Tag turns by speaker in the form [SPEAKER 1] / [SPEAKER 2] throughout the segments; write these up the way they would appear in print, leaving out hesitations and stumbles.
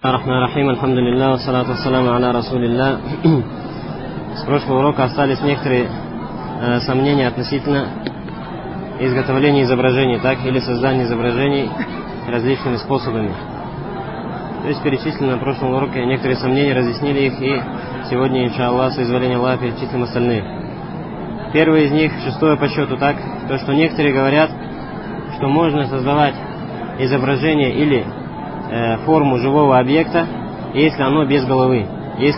[SPEAKER 1] Рахман-рахим, альхамдулилля, вассалату вассаламу аля расулилля. С прошлого урока остались некоторые сомнения относительно изготовления изображений, так, или создания изображений различными способами. То есть перечислили на прошлом уроке некоторые сомнения, разъяснили их, и сегодня, иншаллах, с изволения Аллаха, перечислим остальные. Первый из них, шестое по счету, так, то, что некоторые говорят, что можно создавать изображение или форму живого объекта, если оно без головы.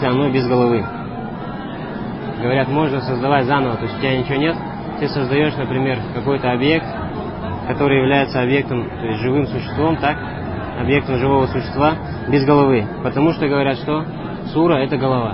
[SPEAKER 1] Говорят, можно создавать заново, то есть у тебя ничего нет, ты создаешь, например, какой-то объект, который является объектом, то есть живым существом, так, объектом живого существа без головы. Потому что говорят, что сура — это голова.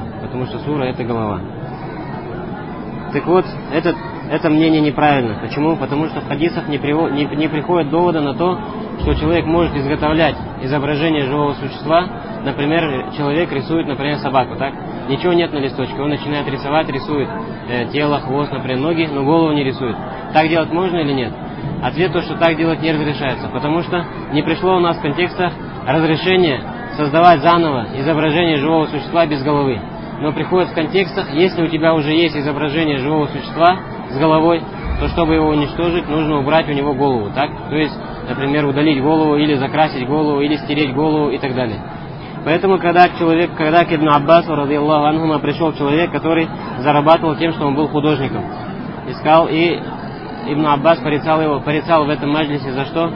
[SPEAKER 1] Так вот, это мнение неправильно. Почему? Потому что в хадисах не приходит довода на то, что человек может изготовлять изображение живого существа. Например, человек рисует, например, собаку, так? Ничего нет на листочке, он начинает рисует тело, хвост, например, ноги, но голову не рисует. Так делать можно или нет? Ответ то, что так делать не разрешается, потому что не пришло у нас в контекстах разрешение создавать заново изображение живого существа без головы. Но приходит в контекстах, если у тебя уже есть изображение живого существа с головой, то чтобы его уничтожить, нужно убрать у него голову, так? То есть, например, удалить голову, или закрасить голову, или стереть голову и так далее. Поэтому, когда к Ибн Аббасу, радийаллаху анхума, пришел человек, который зарабатывал тем, что он был художником, искал, и Ибн Аббас порицал в этом маджлисе за что?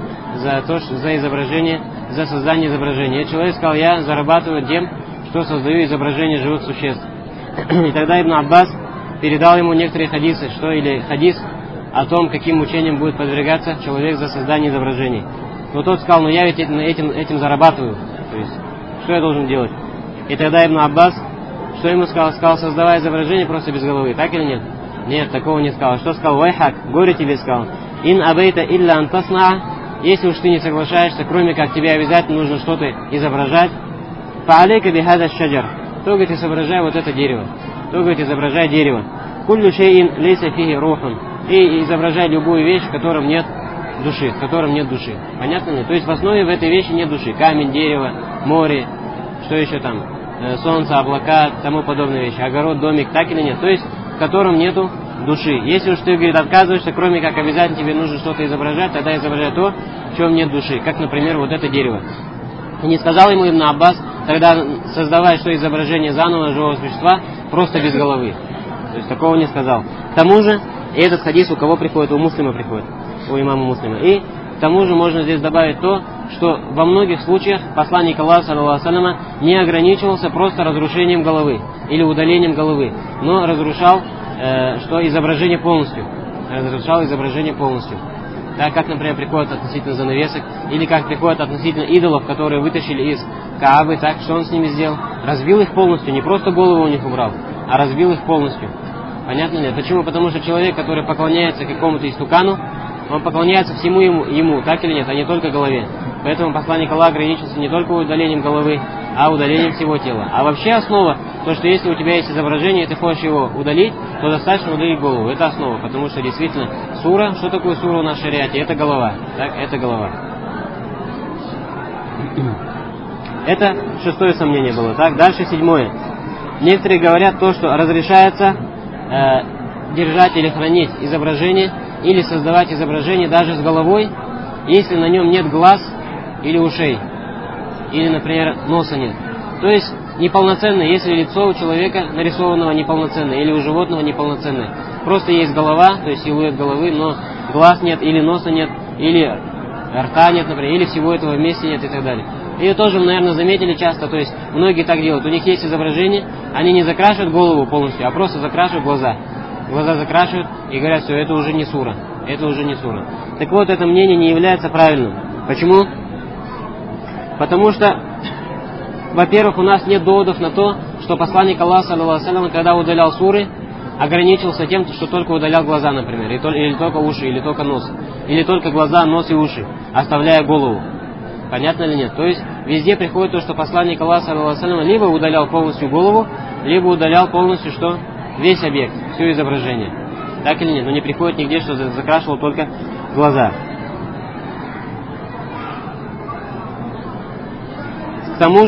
[SPEAKER 1] За изображение, за создание изображения. И человек сказал: я зарабатываю тем, что создаю изображение живых существ. И тогда Ибн Аббас передал ему некоторые хадисы, или хадис о том, каким мучением будет подвергаться человек за создание изображений. Но тот сказал: я ведь этим зарабатываю. То есть, что я должен делать? И тогда Ибн Аббас, что ему сказал? Сказал: создавай изображение просто без головы. Так или нет? Нет, такого не сказал. Что сказал? Вайхак, горе тебе, сказал. Ин абейта илля антасна. Если уж ты не соглашаешься, кроме как тебе обязательно нужно что-то изображать, фаалейка бихада шаджар. То, говорит, изображай вот это дерево. Изображай дерево. Куллю шейин лейса фихи рухун. И изображай любую вещь, в котором нет души. Понятно ли? То есть в основе в этой вещи нет души. Камень, дерево, море, что еще там? Солнце, облака, тому подобные вещи. Огород, домик, так или нет? То есть в котором нету души. Если уж ты, говорит, отказываешься, кроме как обязательно тебе нужно что-то изображать, тогда изображай то, в чем нет души. Как, например, вот это дерево. И не сказал ему Ибн Аббас: тогда создавай что изображение заново живого существа, просто без головы. То есть такого не сказал. К тому же, и этот хадис у кого приходит? У Муслима приходит. У имама Муслима. И к тому же можно здесь добавить то, что во многих случаях посланник Аллаха, саллаллаху алейхи ва саллям, не ограничивался просто разрушением головы или удалением головы, но разрушал изображение полностью. Так, как, например, приходят относительно занавесок, или как приходят относительно идолов, которые вытащили из Каабы, так, что он с ними сделал? Разбил их полностью, не просто голову у них убрал, а разбил их полностью. Понятно ли? Почему? Потому что человек, который поклоняется какому-то истукану, он поклоняется всему ему, так или нет, а не только голове. Поэтому посланник Аллаха ограничился не только удалением головы, а удалением всего тела. А вообще основа, то, что если у тебя есть изображение, и ты хочешь его удалить, то достаточно удалить голову. Это основа, потому что действительно сура, что такое сура у нас в шариате? Это голова. Так, это голова. Это шестое сомнение было. Так, дальше седьмое. Некоторые говорят то, что разрешается держать или хранить изображение, или создавать изображение даже с головой, если на нем нет глаз или ушей, или, например, носа нет. То есть неполноценное, если лицо у человека нарисованного неполноценное, или у животного неполноценное. Просто есть голова, то есть силуэт головы, но глаз нет, или носа нет, или рта нет, например, или всего этого вместе нет и так далее. И тоже, наверное, заметили часто, то есть многие так делают. У них есть изображение, они не закрашивают голову полностью, а просто закрашивают глаза. Глаза закрашивают и говорят: все, это уже не сура. Так вот, это мнение не является правильным. Почему? Потому что, во-первых, у нас нет доводов на то, что посланник Аллаха, саллаллаху алейхи ва саллям, когда удалял суры, ограничился тем, что только удалял глаза, например, или только уши, или только нос, или только глаза, нос и уши, оставляя голову. Понятно или нет? То есть везде приходит то, что посланник Аллаха, саллаллаху алейхи ва саллям, либо удалял полностью голову, либо удалял полностью что? Весь объект, все изображение. Так или нет? Но не приходит нигде, что закрашивал только глаза. К тому же,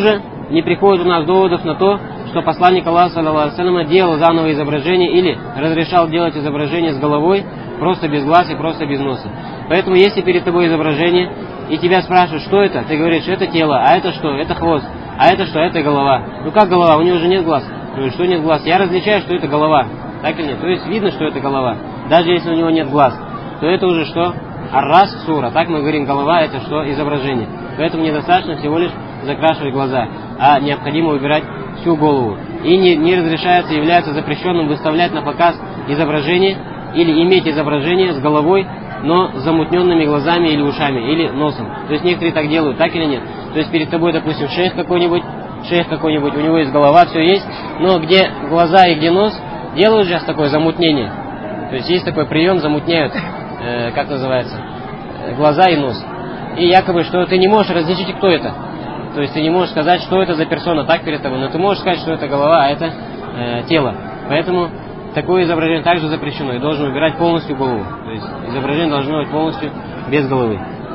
[SPEAKER 1] не приходит у нас доводов на то, что посланник Аллаха, саллаллаху алейхи ва саллям, делал заново изображение или разрешал делать изображение с головой, просто без глаз и просто без носа. Поэтому, если перед тобой изображение, и тебя спрашивают, что это, ты говоришь, это тело, а это что? Это хвост, а это что? Это голова. Ну как голова? У него же нет глаз. Говорю, что нет глаз? Я различаю, что это голова. Так или нет? То есть видно, что это голова. Даже если у него нет глаз, то это уже что? Ар-рас сура. Так мы говорим, голова это что? Изображение. Поэтому недостаточно всего лишь закрашивать глаза, а необходимо убирать всю голову. И не разрешается, является запрещенным выставлять на показ изображение или иметь изображение с головой, но с замутненными глазами или ушами, или носом. То есть некоторые так делают, так или нет? То есть перед тобой, допустим, шейх какой-нибудь, у него есть голова, все есть, но где глаза и где нос, делают сейчас такое замутнение. То есть есть такой прием, замутняют, как называется, глаза и нос. И якобы, что ты не можешь различить, кто это. То есть ты не можешь сказать, что это за персона так перед тобой, но ты можешь сказать, что это голова, а это тело. Поэтому такое изображение также запрещено и должен убирать полностью голову. То есть изображение должно быть полностью без головы.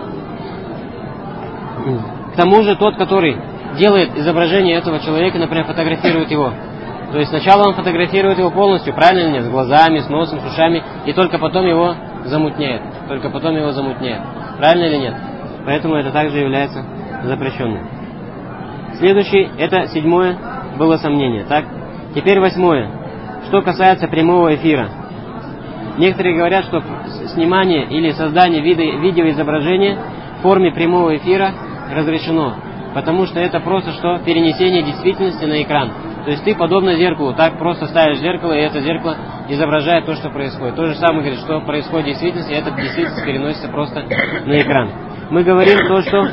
[SPEAKER 1] К тому же тот, который делает изображение этого человека, например, фотографирует его. То есть сначала он фотографирует его полностью, правильно или нет, с глазами, с носом, с ушами, и только потом его замутняет. Правильно или нет? Поэтому это также является запрещенным. Следующий, это 7 было сомнение. Так? Теперь 8. Что касается прямого эфира. Некоторые говорят, что снимание или создание видеоизображения в форме прямого эфира разрешено. Потому что это просто что? Перенесение действительности на экран. То есть ты подобно зеркалу, так просто ставишь зеркало, и это зеркало изображает то, что происходит. То же самое говорит, что происходит в действительности, и эта действительность переносится просто на экран. Мы говорим то, что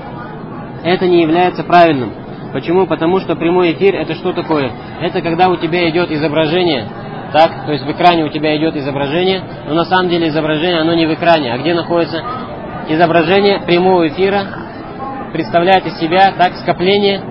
[SPEAKER 1] это не является правильным. Почему? Потому что прямой эфир это что такое? Это когда у тебя идет изображение, так, то есть в экране у тебя идет изображение, но на самом деле изображение оно не в экране, а где находится изображение прямого эфира, представляет из себя так скопление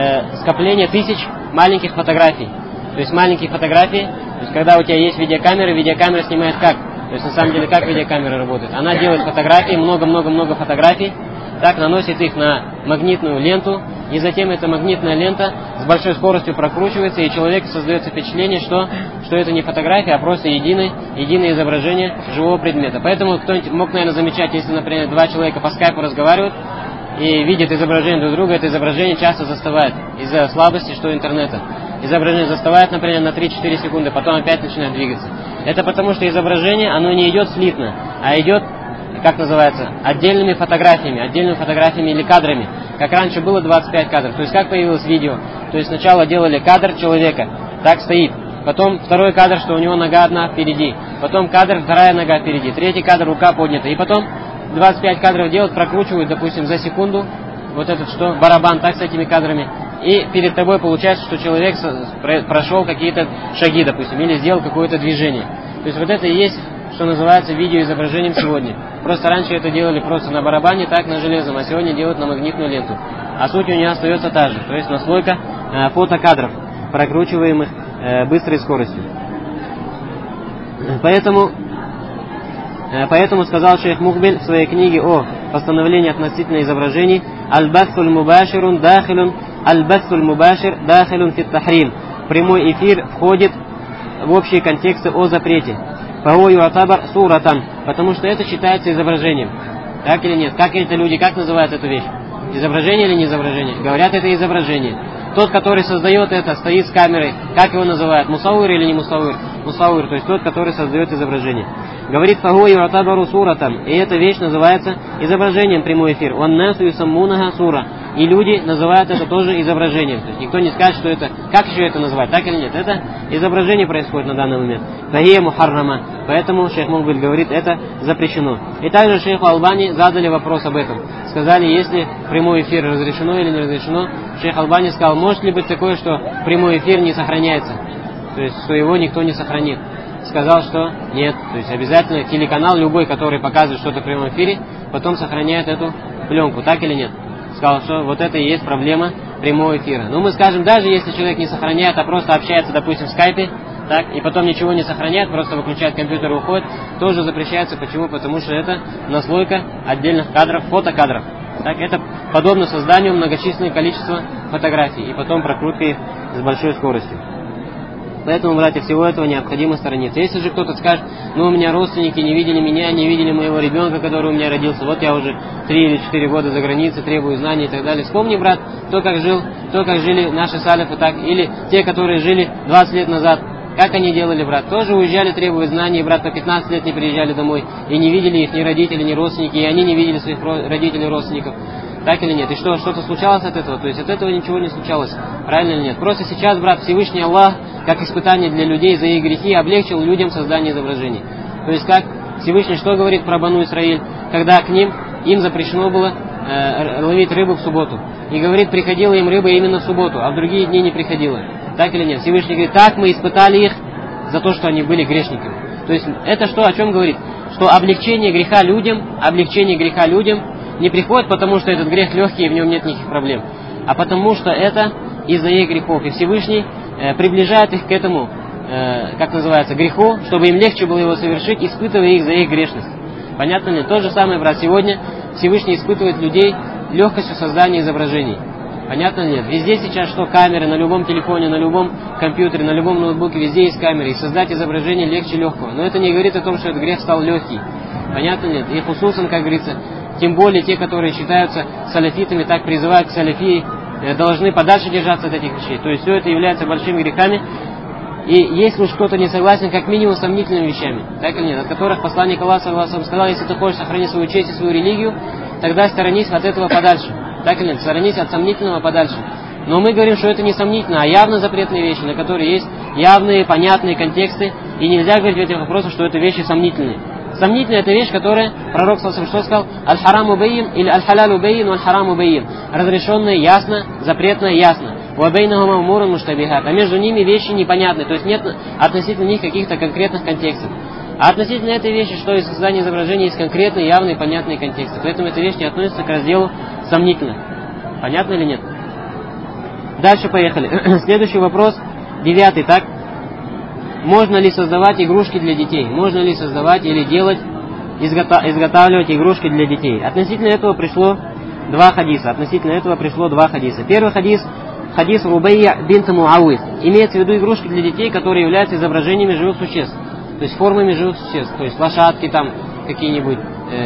[SPEAKER 1] тысяч маленьких фотографий. То есть маленькие фотографии, то есть когда у тебя есть видеокамера снимает как? То есть на самом деле как видеокамера работает? Она делает фотографии, много-много-много фотографий, так наносит их на магнитную ленту, и затем эта магнитная лента с большой скоростью прокручивается, и человеку создается впечатление, что это не фотография, а просто единое изображение живого предмета. Поэтому кто-нибудь мог, наверное, замечать, если, например, два человека по скайпу разговаривают и видят изображение друг друга, это изображение часто застывает из-за слабости интернета. Изображение застывает, например, на 3-4 секунды, потом опять начинает двигаться. Это потому, что изображение, оно не идет слитно, а идет, как называется, отдельными фотографиями или кадрами. Как раньше было 25 кадров. То есть как появилось видео? То есть сначала делали кадр человека, так стоит. Потом второй кадр, что у него нога одна впереди. Потом кадр, вторая нога впереди. Третий кадр, рука поднята. И потом 25 кадров делают, прокручивают, допустим, за секунду. Вот этот барабан, так с этими кадрами. И перед тобой получается, что человек прошел какие-то шаги, допустим, или сделал какое-то движение. То есть вот это и есть, что называется, видеоизображением сегодня. Просто раньше это делали просто на барабане, так на железном, а сегодня делают на магнитную ленту. А суть у нее остается та же, то есть наслойка фотокадров, прокручиваемых быстрой скоростью. Поэтому сказал шейх Мухбиль в своей книге о постановлении относительно изображений: «Аль-бассуль мубаширун дахилун фит тахрим». Прямой эфир входит в общие контексты о запрете. «Фахуа юатабар суратан», потому что это считается изображением. Так или нет? Как эти люди, как называют эту вещь? Изображение или не изображение? Говорят, это изображение. Тот, который создает это, стоит с камерой, как его называют? Мусауир или не мусауир? Мусауир, то есть тот, который создает изображение. Говорит: «Фахуа юатабару суратан», и эта вещь называется изображением, прямой эфир. «Уаннасу юсаммунаха сура», и люди называют это тоже изображением. То есть никто не скажет, что это, как еще это называть, так или нет. Это изображение происходит на данный момент. «Фахия мухаррама», поэтому шейх Мухбиль говорит, это запрещено. И также шейху Албани задали вопрос об этом. Сказали, если прямой эфир разрешено или не разрешено. Шейх Албани сказал: может ли быть такое, что прямой эфир не сохраняется, то есть что его никто не сохранит. Сказал, что нет, то есть обязательно телеканал любой, который показывает что-то в прямом эфире, потом сохраняет эту пленку, так или нет. Сказал, что вот это и есть проблема прямого эфира. Но мы скажем, даже если человек не сохраняет, а просто общается, допустим, в скайпе, так, и потом ничего не сохраняет, просто выключает компьютер и уходит, тоже запрещается. Почему? Потому что это наслойка отдельных кадров, фотокадров. Так, это подобно созданию многочисленного количества фотографий и потом прокруткой их с большой скоростью. Поэтому, братья, всего этого необходимо сторониться. Если же кто-то скажет, ну у меня родственники не видели меня, не видели моего ребенка, который у меня родился, вот я уже 3 или 4 года за границей, требую знаний и так далее. Вспомни, брат, то, как жили наши салифы, так, или те, которые жили 20 лет назад. Как они делали, брат? Тоже уезжали, требуя знаний, брат, по 15 лет не приезжали домой, и не видели их ни родители, ни родственники, и они не видели своих родителей и родственников. Так или нет? И что-то случалось от этого? То есть от этого ничего не случалось. Правильно или нет? Просто сейчас, брат, Всевышний Аллах, как испытание для людей за их грехи, облегчил людям создание изображений. То есть как Всевышний что говорит про Бану Исраиль, когда к им запрещено было ловить рыбу в субботу. И говорит, приходила им рыба именно в субботу, а в другие дни не приходила. Так или нет? Всевышний говорит, так мы испытали их за то, что они были грешниками. То есть это что, о чем говорит? Что облегчение греха людям не приходит, потому что этот грех легкий и в нем нет никаких проблем, а потому что это из-за их грехов. И Всевышний приближает их к этому, греху, чтобы им легче было его совершить, испытывая их за их грешность. Понятно ли? То же самое, брат, сегодня Всевышний испытывает людей легкостью создания изображений. Понятно ли? Везде сейчас что? Камеры, на любом телефоне, на любом компьютере, на любом ноутбуке, везде есть камеры. И создать изображение легче легкого. Но это не говорит о том, что этот грех стал легкий. Понятно ли? И хусусан, как говорится, тем более те, которые считаются салафитами, так призывают к салафии, должны подальше держаться от этих вещей. То есть все это является большими грехами. И если уж кто-то не согласен, как минимум сомнительными вещами, так или нет, от которых посланник Аллаха сказал, если ты хочешь сохранить свою честь и свою религию, тогда сторонись от этого подальше. Так или нет, сторонись от сомнительного подальше. Но мы говорим, что это не сомнительно, а явно запретные вещи, на которые есть явные, понятные контексты, и нельзя говорить в этих вопросах, что это вещи сомнительные. Сомнительная это вещь, которая пророк что сказал? Аль-хараму бейин или аль-халялу бейин, аль-хараму бейин. Разрешенное ясно, запретное ясно. Уабейнахума умурун муштабихат. А между ними вещи непонятные, то есть нет относительно них каких-то конкретных контекстов. А относительно этой вещи, что из создания изображения есть конкретные, явные, понятные контексты. Поэтому эта вещь не относится к разделу сомнительных. Понятно или нет? Дальше поехали. Следующий вопрос, 9, так? Можно ли создавать игрушки для детей? Можно ли создавать или делать, изготавливать игрушки для детей? Относительно этого пришло два хадиса. Первый хадис Рубейя бинт Муауид. Имеется в виду игрушки для детей, которые являются изображениями живых существ. То есть формами живых существ. То есть лошадки там какие-нибудь,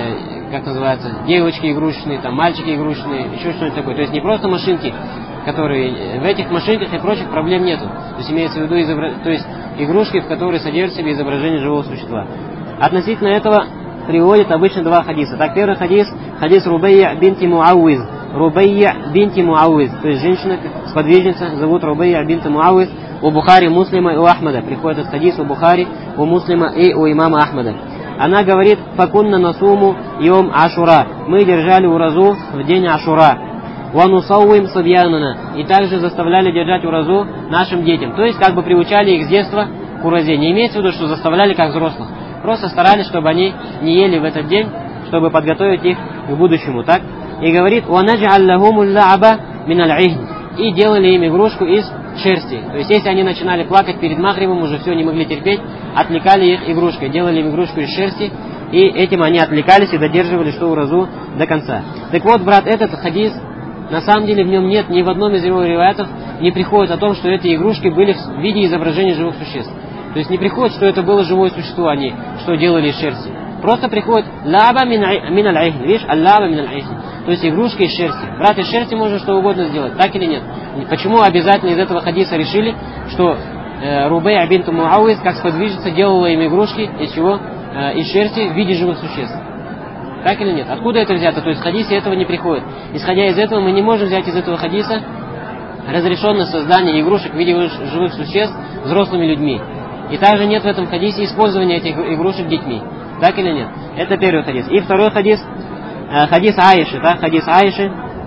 [SPEAKER 1] девочки игрушечные, там мальчики игрушечные, еще что-нибудь такое. То есть не просто машинки, которые... В этих машинках и прочих проблем нету. То есть имеется в виду игрушки, в которые содержат в себе изображение живого существа. Относительно этого приводят обычно два хадиса. Так, первый хадис Рубейя бинти Муауиз. Рубейя бинти Муауиз. То есть женщина, сподвижница, зовут Рубейя бинти Муауиз. У Бухари, Муслима и у Ахмада. Приходит этот хадис у Бухари, у Муслима и у имама Ахмада. Она говорит, факунна насуму йом Ашура. Мы держали уразу в день Ашура. Ванусауим сабьянана. И также заставляли держать уразу нашим детям. То есть как бы приучали их с детства к уразе. Не имеется в виду, что заставляли как взрослых. Просто старались, чтобы они не ели в этот день, чтобы подготовить их к будущему. Так? И говорит, وَنَجْعَلْ لَهُمُ اللَّعَبَ مِنَ الْعِهْنِ. И делали им игрушку из шерсти. То есть если они начинали плакать перед Магрибом, уже все не могли терпеть, отвлекали их игрушкой. Делали им игрушку из шерсти. И этим они отвлекались и додерживали что уразу до конца. Так вот, брат, этот хадис, на самом деле в нем нет, ни в одном из его риваятов не приходит о том, что эти игрушки были в виде изображения живых существ. То есть не приходит, что это было живое существо, они что делали из шерсти. Просто приходит лаба мин аль-ихн. Видишь, аль-лаба мин аль-ихн. То есть игрушка из шерсти. Брат, из шерсти можно что угодно сделать, так или нет? Почему обязательно из этого хадиса решили, что Рубейя бинт Муауиз, как сподвижница, делала им игрушки из чего? Из шерсти в виде живых существ. Так или нет? Откуда это взято? То есть в хадисе этого не приходит. Исходя из этого, мы не можем взять из этого хадиса разрешенное создание игрушек в виде живых существ взрослыми людьми. И также нет в этом хадисе использования этих игрушек детьми. Так или нет? Это первый хадис. И второй хадис, хадис Аиши, да? Хадис Аиши,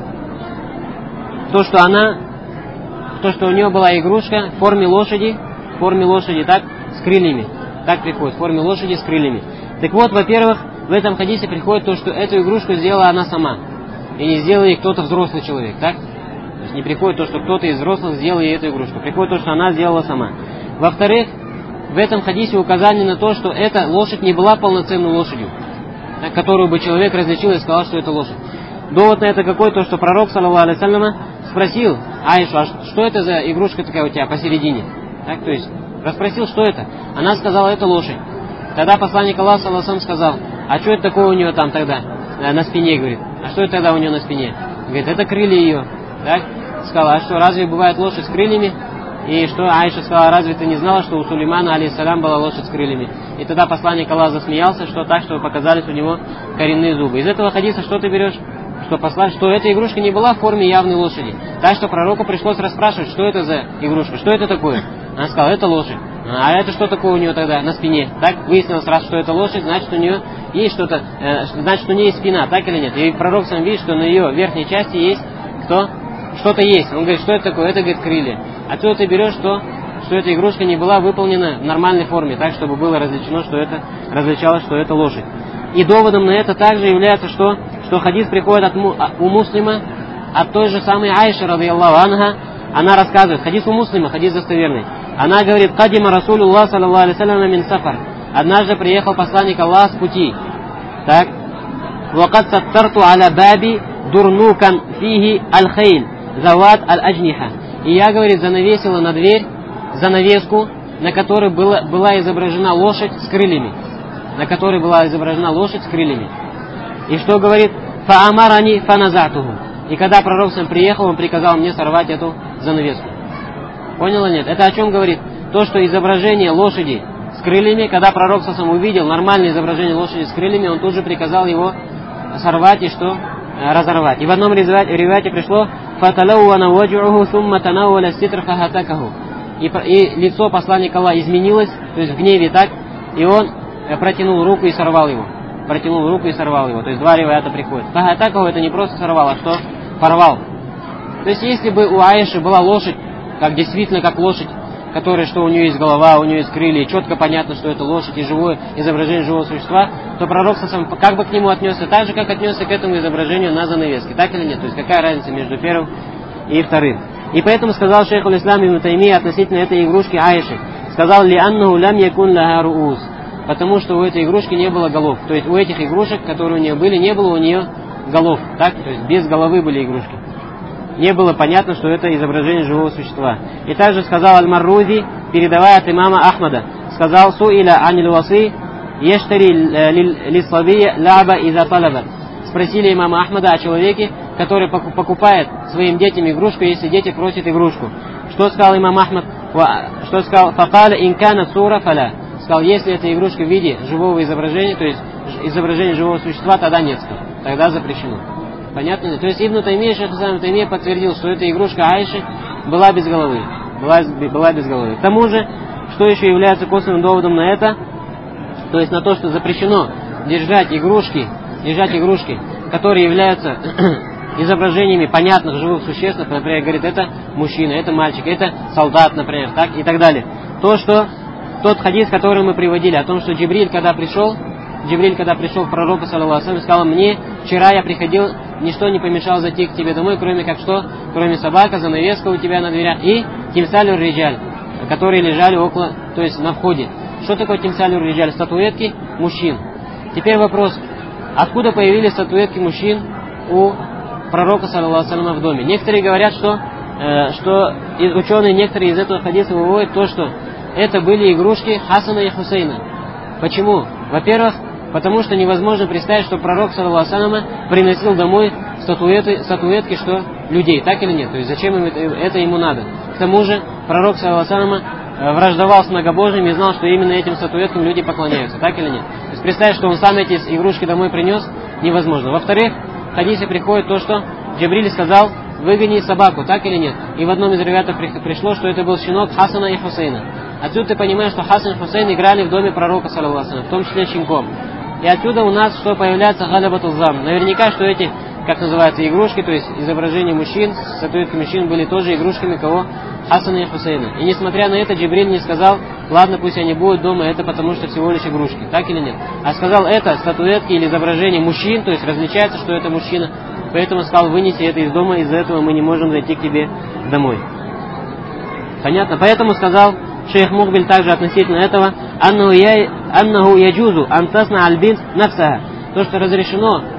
[SPEAKER 1] то, что у нее была игрушка в форме лошади, так, с крыльями. Так приходит, в форме лошади с крыльями. Так вот, во-первых, в этом хадисе приходит то, что эту игрушку сделала она сама. И не сделал ей кто-то взрослый человек, так? То есть не приходит то, что кто-то из взрослых сделал ей эту игрушку. Приходит то, что она сделала сама. Во-вторых, в этом хадисе указание на то, что эта лошадь не была полноценной лошадью, которую бы человек различил и сказал, что это лошадь. Довод на это какой? То, что пророк, саллаллаху алейхи вассаляма, спросил Аишу, а что это за игрушка такая у тебя посередине? Так, то есть, расспросил, что это? Она сказала, это лошадь. Тогда посланник Аллаха, саллаллаху алейхи вассалям, сказал, а что это такое у нее там тогда на спине, говорит? А что это тогда у нее на спине? Говорит, это крылья ее. Так? Сказала, а что, разве бывает лошадь с крыльями? И что Аиша сказала, разве ты не знала, что у Сулеймана, алейхиссалям, была лошадь с крыльями? И тогда посланник Аллаха засмеялся, что так, что показались у него коренные зубы. Из этого хадиса что ты берешь? Что эта игрушка не была в форме явной лошади. Так что пророку пришлось расспрашивать, что это за игрушка, что это такое. Она сказала, это лошадь. А это что такое у нее тогда на спине? Так, выяснилось сразу, что это лошадь, значит у нее есть что-то, значит у нее есть спина, так или нет? И пророк сам видит, что на ее верхней части есть кто? Что-то есть. Он говорит, что это такое? Это, говорит, крылья. Отсюда ты берешь, что эта игрушка не была выполнена в нормальной форме, так, чтобы было различалось, что это лошадь. И доводом на это также является, что хадис приходит у Муслима, от той же самой Аиши, радийаллаху анха. Она рассказывает, хадис у Муслима, хадис достоверный. Она говорит, «Кадима Расулуллах, саллаллаху алейхи вассалям, мин сафар». Однажды приехал посланник Аллаха с пути. Так. «Вакад саттарту аля баби дурнукан фихи аль-хейль, зават аль-аджниха». И я, говорит, занавесила на дверь занавеску, на которой была изображена лошадь с крыльями. И что говорит? «Фаамарани фаназатуху». И когда пророк сам приехал, он приказал мне сорвать эту занавеску. Понял или нет? Это о чем говорит? То, что изображение лошади с крыльями, когда пророк сам увидел нормальное изображение лошади с крыльями, он тут же приказал его сорвать и что? Разорвать. И в одном ривате пришло «Фаталауана ваджууху сумма танауаля ситр фахатакаху». И лицо посланника Аллаха изменилось, то есть в гневе так, и он протянул руку и сорвал его. То есть два ривата приходят. Фахатакаху это не просто сорвал, а что? Порвал. То есть если бы у Аиши была лошадь, действительно как лошадь, которая, что у нее есть голова, у нее есть крылья, и четко понятно, что это лошадь и живое изображение живого существа, то пророк сам как бы к нему отнесся, так же, как отнесся к этому изображению на занавеске. Так или нет? То есть какая разница между первым и вторым? И поэтому сказал шейх аль-Ислам ибн Таймия относительно этой игрушки Аиши, сказал, «Ли аннаху лям якун лаха рууз», потому что у этой игрушки не было голов. То есть у этих игрушек, которые у нее были, не было у нее голов. Так? То есть без головы были игрушки. Не было понятно, что это изображение живого существа. И также сказал Аль-Маррузи, передавая от имама Ахмада, сказал, «Суиля аниль васы, ештари лислабия лаба иза талаба». Спросили имама Ахмада о человеке, который покупает своим детям игрушку, если дети просят игрушку. Что сказал имам Ахмад? Что сказал? «Факаля инкана сура фаля». Сказал, если это игрушка в виде живого изображения, то есть изображение живого существа, тогда нет. Тогда запрещено. Понятно? То есть Ибн Таймия, шейх Ибн Таймия подтвердил, что эта игрушка Аиши была без головы. Была без головы. К тому же, что еще является косвенным доводом на это, то есть на то, что запрещено держать игрушки, которые являются изображениями понятных живых существ, например, говорит, это мужчина, это мальчик, это солдат, например, так и так далее. То, что тот хадис, который мы приводили, о том, что Джибриль, когда пришел к пророку, саллаллаху алейхи вассалям, сказал, мне вчера я приходил, ничто не помешало зайти к тебе домой, кроме как что? Кроме собака, занавеска у тебя на дверях и тимсалюр риджаль, которые лежали около, то есть на входе. Что такое тимсалюр риджаль? Статуэтки мужчин. Теперь вопрос, откуда появились статуэтки мужчин у пророка, саллаллаху алейхи вассалям, в доме? Некоторые говорят, что ученые некоторые из этого хадиса выводят то, что это были игрушки Хасана и Хусейна. Почему? Во-первых, потому что невозможно представить, что пророк, саллаллаху алейхи вассалям, приносил домой статуэтки, что людей, так или нет? То есть зачем это ему надо? К тому же пророк, саллаллаху алейхи вассалям, враждовал с многобожием и знал, что именно этим статуэткам люди поклоняются, так или нет? То есть представить, что он сам эти игрушки домой принес, невозможно. Во-вторых, в хадисе приходит то, что Джибриль сказал, выгони собаку, так или нет? И в одном из риватов пришло, что это был щенок Хасана и Хусейна. Отсюда ты понимаешь, что Хасан и Хусейн играли в доме пророка, саллаллаху алейхи вассалям, в том числе щенком. И отсюда у нас что появляется галябатул зам. Наверняка, что эти, как называется, игрушки, то есть изображения мужчин, статуэтки мужчин были тоже игрушками кого? Хасана и Хусейна. И несмотря на это, Джибриль не сказал, ладно, пусть они будут дома, это потому что всего лишь игрушки, так или нет? А сказал, это статуэтки или изображения мужчин, то есть различается, что это мужчина. Поэтому сказал, вынеси это из дома, из-за этого мы не можем зайти к тебе домой. Понятно? Поэтому сказал шейх Мукбиль также относительно этого, аннаху яджузу антасна аль-бинт нафсаха. То, что разрешено,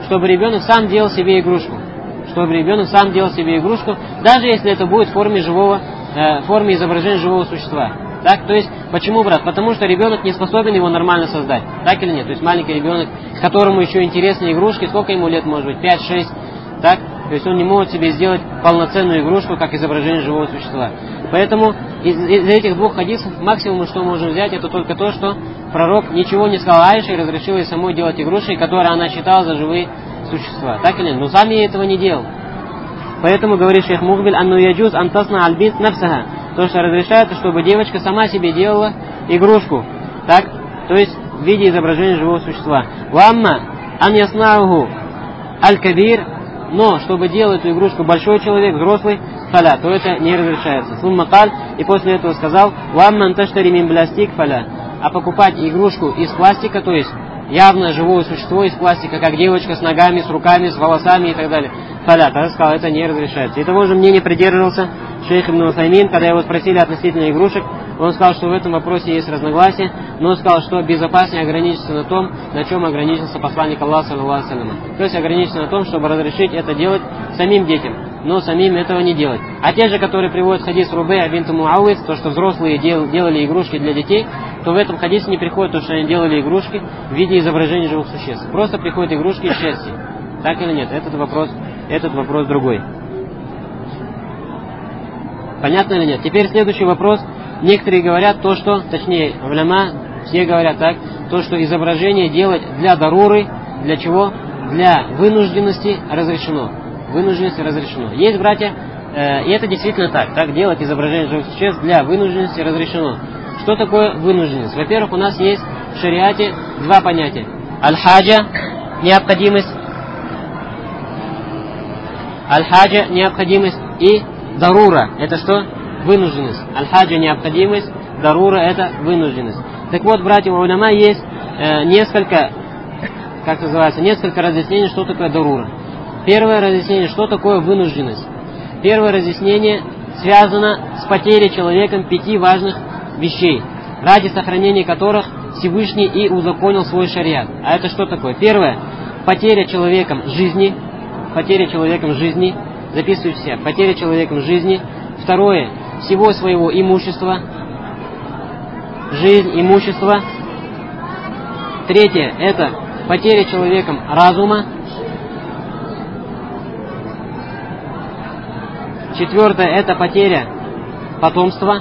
[SPEAKER 1] чтобы ребенок сам делал себе игрушку. Чтобы ребенок сам делал себе игрушку, даже если это будет в форме изображения живого существа. Так, то есть, почему, брат? Потому что ребенок не способен его нормально создать. Так или нет? То есть, маленький ребенок, которому еще интересны игрушки, сколько ему лет может быть? 5-6, так? То есть, он не может себе сделать полноценную игрушку, как изображение живого существа. Поэтому, из этих двух хадисов, максимум, что мы можем взять, это только то, что пророк ничего не сказал Аише и разрешил ей самой делать игрушки, которые она считала за живые существа. Так или нет? Но сам ей этого не делал. Поэтому, говорит шейх Мухбиль, «Анну яджуз антасна альбит навсаха». То, что разрешается, чтобы девочка сама себе делала игрушку. Так? То есть, в виде изображения живого существа. «Вамма ан яснаху аль-кабир». Но, чтобы делать эту игрушку большой человек, взрослый, фаля, то это не разрешается. Сумма каль, и после этого сказал, «Вамма анташтари мин пластик фаля». А покупать игрушку из пластика, то есть, явно живое существо из пластика, как девочка с ногами, с руками, с волосами и так далее. Фаля, тогда сказал, это не разрешается. И того же мнения придерживался шейх Ибн Усаймин, когда его спросили относительно игрушек, он сказал, что в этом вопросе есть разногласия, но он сказал, что безопаснее ограничиться на том, на чем ограничился посланник Аллаха, саллаллаху алейхи ва саллям. То есть ограничиться на том, чтобы разрешить это делать самим детям, но самим этого не делать. А те же, которые приводят хадис Рубей бинт Муавис, то, что взрослые делали игрушки для детей, то в этом хадисе не приходит то, что они делали игрушки в виде изображения живых существ. Просто приходят игрушки из шерсти. Так или нет? Этот вопрос другой. Понятно или нет? Теперь следующий вопрос. Некоторые говорят то, что, точнее, уляма, все говорят так, то, что изображение делать для даруры, для чего? Для вынужденности разрешено. Вынужденности разрешено. Есть, братья, и это действительно так делать изображение живых существ для вынужденности разрешено. Что такое вынужденность? Во-первых, у нас есть в шариате два понятия. Аль-хаджа, необходимость. Аль-хаджа, необходимость, и дарура. Это что? Вынужденность. Аль-хаджа, необходимость, дарура, это вынужденность. Так вот, братья, у уляма есть несколько разъяснений, что такое дарура. Первое разъяснение, что такое вынужденность. Первое разъяснение связано с потерей человеком 5 важных вещей, ради сохранения которых Всевышний и узаконил свой шариат. А это что такое? Первое, потеря человеком жизни. Потеря человеком жизни. Записывайте все. Потеря человеком жизни. Второе, всего своего имущества. Жизнь, имущество. Третье, это потеря человеком разума. Четвертое, это потеря потомства.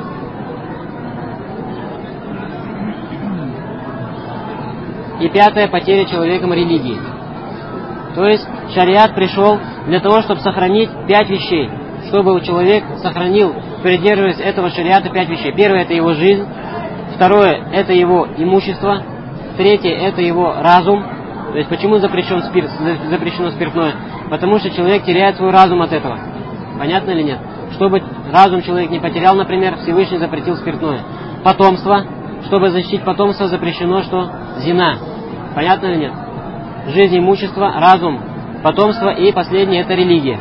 [SPEAKER 1] И пятое, потеря человеком религии. То есть шариат пришел для того, чтобы сохранить 5 вещей. Чтобы человек сохранил, придерживаясь этого шариата, 5 вещей. Первое, это его жизнь. Второе, это его имущество. Третье, это его разум. То есть почему запрещено спиртное? Потому что человек теряет свой разум от этого. Понятно или нет? Чтобы разум человек не потерял, например, Всевышний запретил спиртное. Потомство. Чтобы защитить потомство, запрещено, что зина. Понятно или нет? Жизнь, имущество, разум, потомство, и последнее это религия.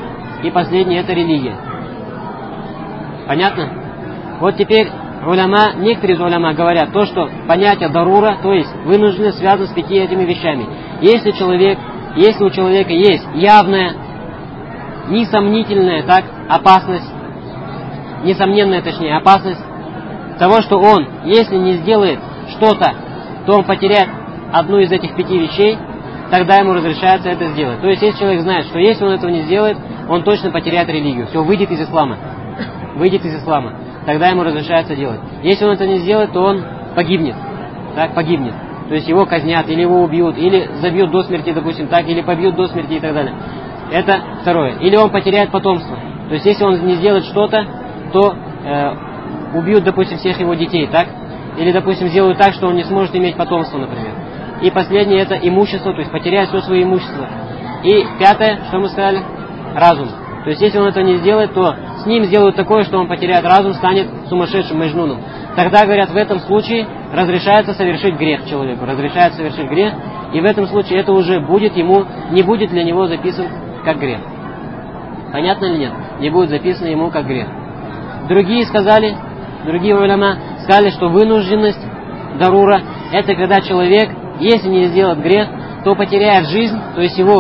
[SPEAKER 1] Понятно? Вот теперь некоторые из уляма говорят то, что понятие дарура, то есть вынужденность, связано с 5 этими вещами. Если у человека есть явная, несомнительная опасность, опасность того, что он, если не сделает что-то, то он потеряет одну из этих 5 вещей, тогда ему разрешается это сделать. То есть, если человек знает, что если он этого не сделает, он точно потеряет религию. Все, выйдет из ислама. Тогда ему разрешается делать. Если он это не сделает, то он погибнет. Погибнет. То есть, его казнят, или его убьют, или забьют до смерти, допустим, или побьют до смерти и так далее. Это второе. Или он потеряет потомство. То есть, если он не сделает что-то, то убьют, допустим, всех его детей, Или, допустим, сделают так, что он не сможет иметь потомство, например. И последнее, это имущество, то есть потеряет все свое имущество. И пятое, что мы сказали? Разум. То есть, если он это не сделает, то с ним сделают такое, что он потеряет разум, станет сумасшедшим мэджнуном. Тогда, говорят, в этом случае разрешается совершить грех человеку. И в этом случае это уже не будет для него записан как грех. Понятно или нет? Не будет записано ему как грех. Другие уляма сказали, что вынужденность, дарура, это когда человек, если не сделает грех, то потеряет жизнь, то есть его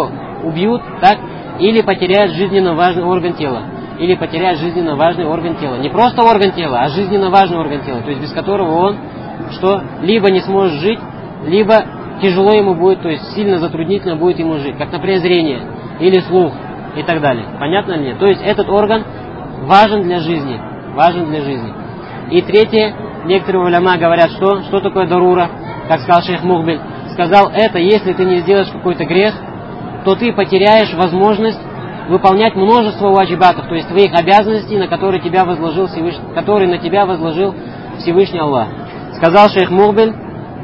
[SPEAKER 1] убьют, так, или потеряет жизненно важный орган тела. Или потеряет жизненно важный орган тела. Не просто орган тела, а жизненно важный орган тела. То есть без которого он что либо не сможет жить, либо тяжело ему будет, то есть сильно затруднительно будет ему жить. Как, например, зрение или слух и так далее. Понятно ли нет? То есть этот орган важен для жизни. Важен для жизни. И третье, некоторые уляма говорят, что такое дарура, как сказал шейх Мухбиль. Сказал, это если ты не сделаешь какой-то грех, то ты потеряешь возможность выполнять множество ваджибатов, то есть твоих обязанностей, на которые на тебя возложил Всевышний Аллах. Сказал шейх Мухбиль,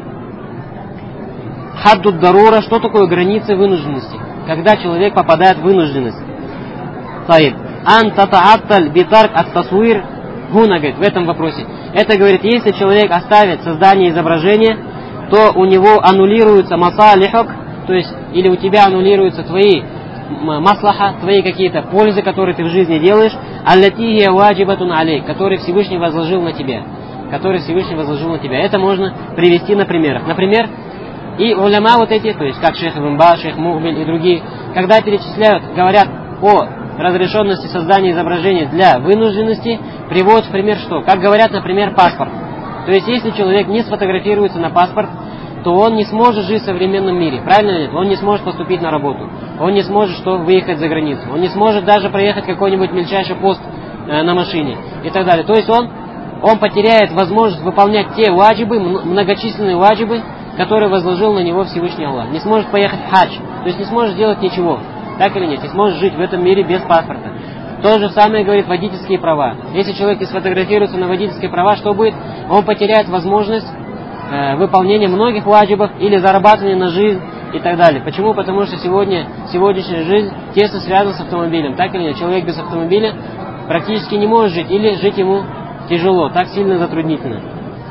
[SPEAKER 1] хаддуд дарура, что такое границы вынужденности? Когда человек попадает в вынужденность. Саид. Ан татаатталь битарк ат-тасуир гуна, говорит, в этом вопросе. Это, говорит, если человек оставит создание изображения, то у него аннулируется масалихок, то есть, или у тебя аннулируются твои маслаха, твои какие-то пользы, которые ты в жизни делаешь, аллатихия ваджибатун алейк, который Всевышний возложил на тебя. Это можно привести на примерах. Например, и уляма вот эти, то есть как шейх Ибн Баз, шейх Мухбиль и другие, когда перечисляют, говорят о разрешенности создания изображений для вынужденности, приводят в пример что? Как говорят, например, паспорт. То есть если человек не сфотографируется на паспорт, то он не сможет жить в современном мире. Правильно или нет? Он не сможет поступить на работу. Он не сможет выехать за границу. Он не сможет даже проехать какой-нибудь мельчайший пост на машине и так далее. То есть он потеряет возможность выполнять те ваджибы, многочисленные ваджибы, которые возложил на него Всевышний Аллах. Не сможет поехать в хадж. То есть не сможет делать ничего. Так или нет? Не сможет жить в этом мире без паспорта. То же самое говорит водительские права. Если человек не сфотографируется на водительские права, что будет? Он потеряет возможность выполнения многих ваджибов или зарабатывания на жизнь и так далее. Почему? Потому что сегодняшняя жизнь тесно связана с автомобилем. Так или нет? Человек без автомобиля практически не может жить, или жить ему тяжело, так сильно затруднительно.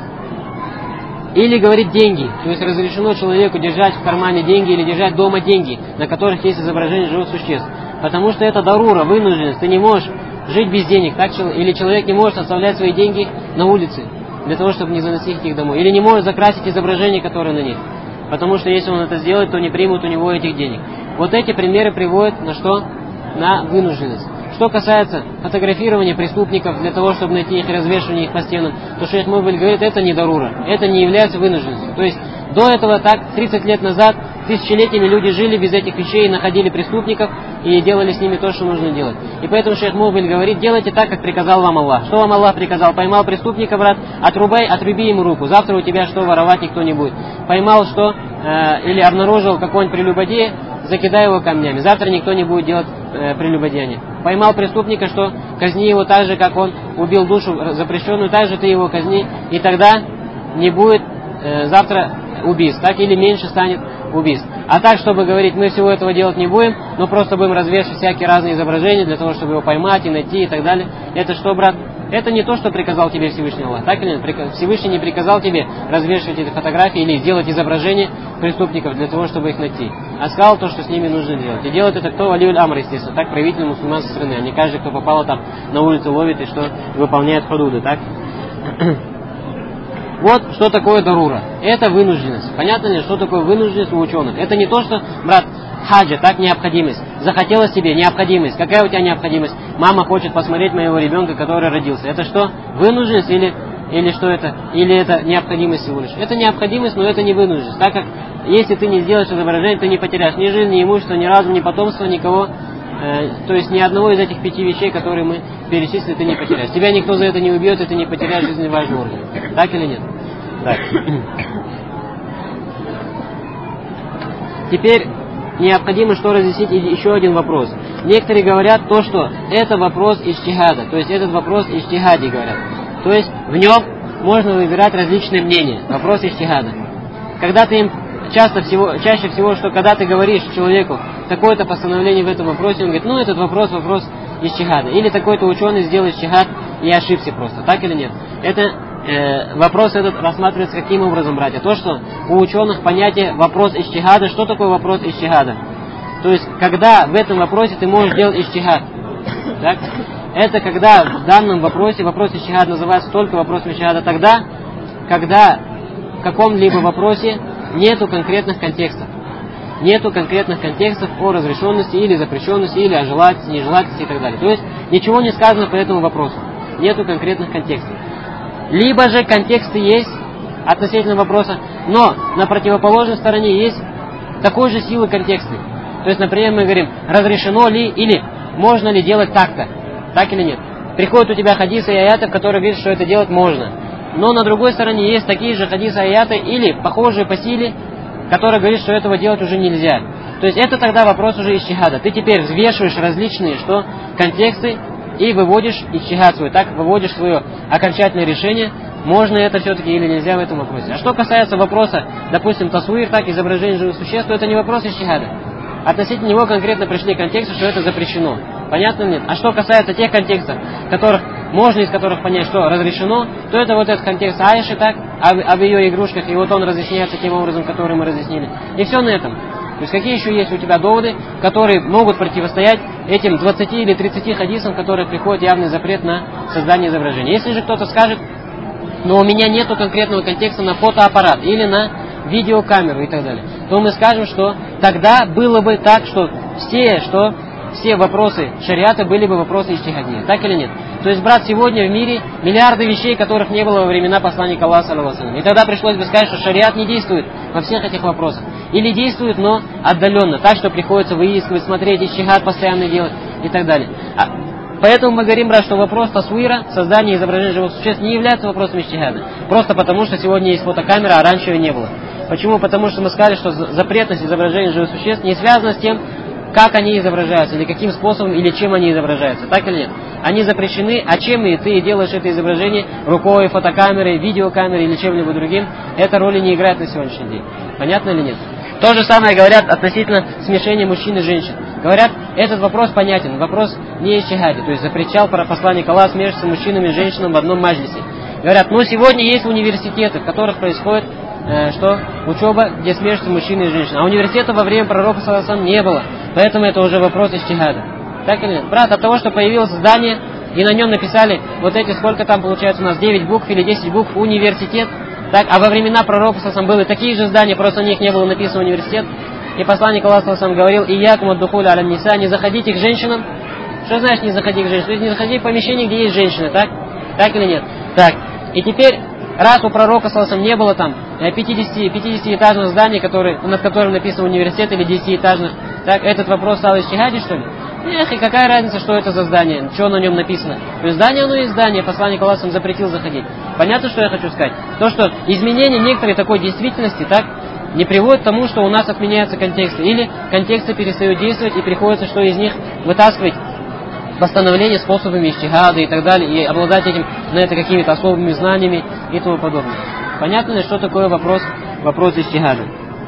[SPEAKER 1] Или говорит деньги. То есть разрешено человеку держать в кармане деньги или держать дома деньги, на которых есть изображение живых существ. Потому что это дарура, вынужденность. Ты не можешь жить без денег. Так, или человек не может оставлять свои деньги на улице, для того, чтобы не заносить их домой. Или не может закрасить изображения, которые на них. Потому что если он это сделает, то не примут у него этих денег. Вот эти примеры приводят на что? На вынужденность. Что касается фотографирования преступников для того, чтобы найти их и развешивания их по стенам, то шейх Мухбиль говорит, это не дарура, это не является вынужденностью. То есть до этого так, 30 лет назад, тысячелетиями люди жили без этих вещей, находили преступников и делали с ними то, что нужно делать. И поэтому шейх Мухбиль говорит, делайте так, как приказал вам Аллах. Что вам Аллах приказал? Поймал преступника, брат, отруби ему руку. Завтра у тебя что, воровать никто не будет. Поймал что? Или обнаружил какого-нибудь прелюбодея, закидай его камнями. Завтра никто не будет делать прелюбодеяние. Поймал преступника, что казни его так же, как он убил душу запрещенную, так же ты его казни, и тогда не будет завтра убийств, так или меньше станет убийств. А так, чтобы говорить, мы всего этого делать не будем, но просто будем развешивать всякие разные изображения для того, чтобы его поймать и найти и так далее. Это что, брат? Это не то, что приказал тебе Всевышний Аллах. Так или нет? Всевышний не приказал тебе развешивать эти фотографии или сделать изображения преступников для того, чтобы их найти. А сказал то, что с ними нужно делать. И делает это кто? Валиуль Амр, естественно. Так правитель мусульманской страны. А не каждый, кто попало там на улицу, ловит и что выполняет худуды. Так? Вот что такое дарура. Это вынужденность. Понятно ли, что такое вынужденность у ученых? Это не то, что, брат, хаджа, так, необходимость. Захотелось тебе, необходимость. Какая у тебя необходимость? Мама хочет посмотреть моего ребенка, который родился. Это что? Вынужденность или что это? Или это необходимость всего лишь? Это необходимость, но это не вынужденность. Так как, если ты не сделаешь изображение, ты не потеряешь ни жизнь, ни имущество, ни разум, ни потомство, никого. То есть ни одного из этих 5 вещей, которые мы перечислили, ты не потеряешь. Тебя никто за это не убьет, и ты не потеряешь жизненно важный орган. Так или нет? Так. Теперь необходимо что разъяснить еще один вопрос. Некоторые говорят то, что это вопрос иджтихада. То есть этот вопрос иджтихади говорят. То есть в нем можно выбирать различные мнения. Вопрос иджтихада. Когда ты им чаще всего, что когда ты говоришь человеку такое-то постановление в этом вопросе, он говорит, ну этот вопрос иджтихада. Или такой-то ученый сделал иджтихад и ошибся просто. Так или нет? Вопрос этот рассматривается каким образом, братья? То, что у ученых понятие вопрос иджтихада. Что такое вопрос иджтихада? То есть, когда в этом вопросе ты можешь делать иджтихад. Так? Это когда в данном вопросе, вопрос иджтихада называется только вопрос иджтихада тогда, когда в каком-либо вопросе нету конкретных контекстов. нету конкретных контекстов о разрешенности или запрещенности, или о желательности, нежелательности и так далее. То есть ничего не сказано по этому вопросу. Нету конкретных контекстов. Либо же контексты есть относительно вопроса, но на противоположной стороне есть такой же силы контексты. То есть, например, мы говорим, разрешено ли или можно ли делать так-то, так или нет. Приходят у тебя хадисы и аяты, которые говорят, что это делать можно. Но на другой стороне есть такие же хадисы и аяты или похожие по силе, которые говорят, что этого делать уже нельзя. То есть это тогда вопрос уже иджтихада. Ты теперь взвешиваешь различные контексты и выводишь иджтихад свой, так выводишь свое окончательное решение, можно это все-таки или нельзя в этом вопросе. А что касается вопроса, допустим, тасвир, так, изображение живых существ, то это не вопрос иджтихада. Относительно него конкретно пришли контексты, что это запрещено. Понятно или нет? А что касается тех контекстов, из которых понять, что разрешено, то это вот этот контекст Аиши, так, об ее игрушках, и вот он разъясняется тем образом, который мы разъяснили. И все на этом. То есть какие еще есть у тебя доводы, которые могут противостоять этим 20 или 30 хадисам, в которых приходит явный запрет на создание изображения. Если же кто-то скажет, но у меня нету конкретного контекста на фотоаппарат или на видеокамеру и так далее, то мы скажем, что тогда было бы так, что все вопросы шариата были бы вопросы иджтихадия. Так или нет? То есть, брат, сегодня в мире миллиарды вещей, которых не было во времена посланника Аллаха, саллаллаху алейхи ва саллям. И тогда пришлось бы сказать, что шариат не действует во всех этих вопросах. Или действует, но отдаленно, так, что приходится выискивать, смотреть, иджтихад постоянно делать и так далее. Поэтому мы говорим, брат, что вопрос тасвира, создания изображения живых существ, не является вопросом иджтихада. Просто потому, что сегодня есть фотокамера, а раньше ее не было. Почему? Потому что мы сказали, что запретность изображения живых существ не связана с тем, как они изображаются, или каким способом, или чем они изображаются. Так или нет? Они запрещены, а чем и ты делаешь это изображение рукой, фотокамерой, видеокамерой или чем-либо другим, эта роли не играет на сегодняшний день. Понятно или нет? То же самое говорят относительно смешения мужчин и женщин. Говорят, этот вопрос понятен, вопрос не иджтихади, то есть запрещал посланник Аллаха смешиваться мужчинами и женщинами в одном маджлисе. Говорят, но сегодня есть университеты, в которых происходит учеба, где смешиваются мужчины и женщины. А университета во время пророка саллаллаху алейхи ва саллям не было. Поэтому это уже вопрос иджтихада. Так или нет? Брат, от того, что появилось здание, и на нем написали вот эти, сколько там получается у нас, 9 букв или 10 букв, университет. Так, а во времена пророка саллаллаху алейхи ва саллям были такие же здания, просто на них не было написано университет. И посланник Аллаха саллаллаху алейхи ва саллям говорил, «Иякум ад-духуля аля ниса», не заходите к женщинам. Что значит не заходи к женщинам? То есть не заходи в помещение, где есть женщины, так? Так или нет? Так. И теперь, раз у пророка саллаллаху алейхи ва саллям не было там 50-этажных зданий, над которым написано университет, или 10-этажных, так, этот вопрос стал иджтихади, что ли? Эх, и какая разница, что это за здание, что на нем написано. То есть здание, оно и здание, посланник Аллаха запретил заходить. Понятно, что я хочу сказать? То, что изменение некоторой такой действительности, так, не приводит к тому, что у нас отменяются контексты. Или контексты перестают действовать, и приходится, что из них вытаскивать восстановление способами иджтихада и так далее, и обладать этим, какими-то особыми знаниями и тому подобное. Понятно ли, что такое вопрос иджтихада?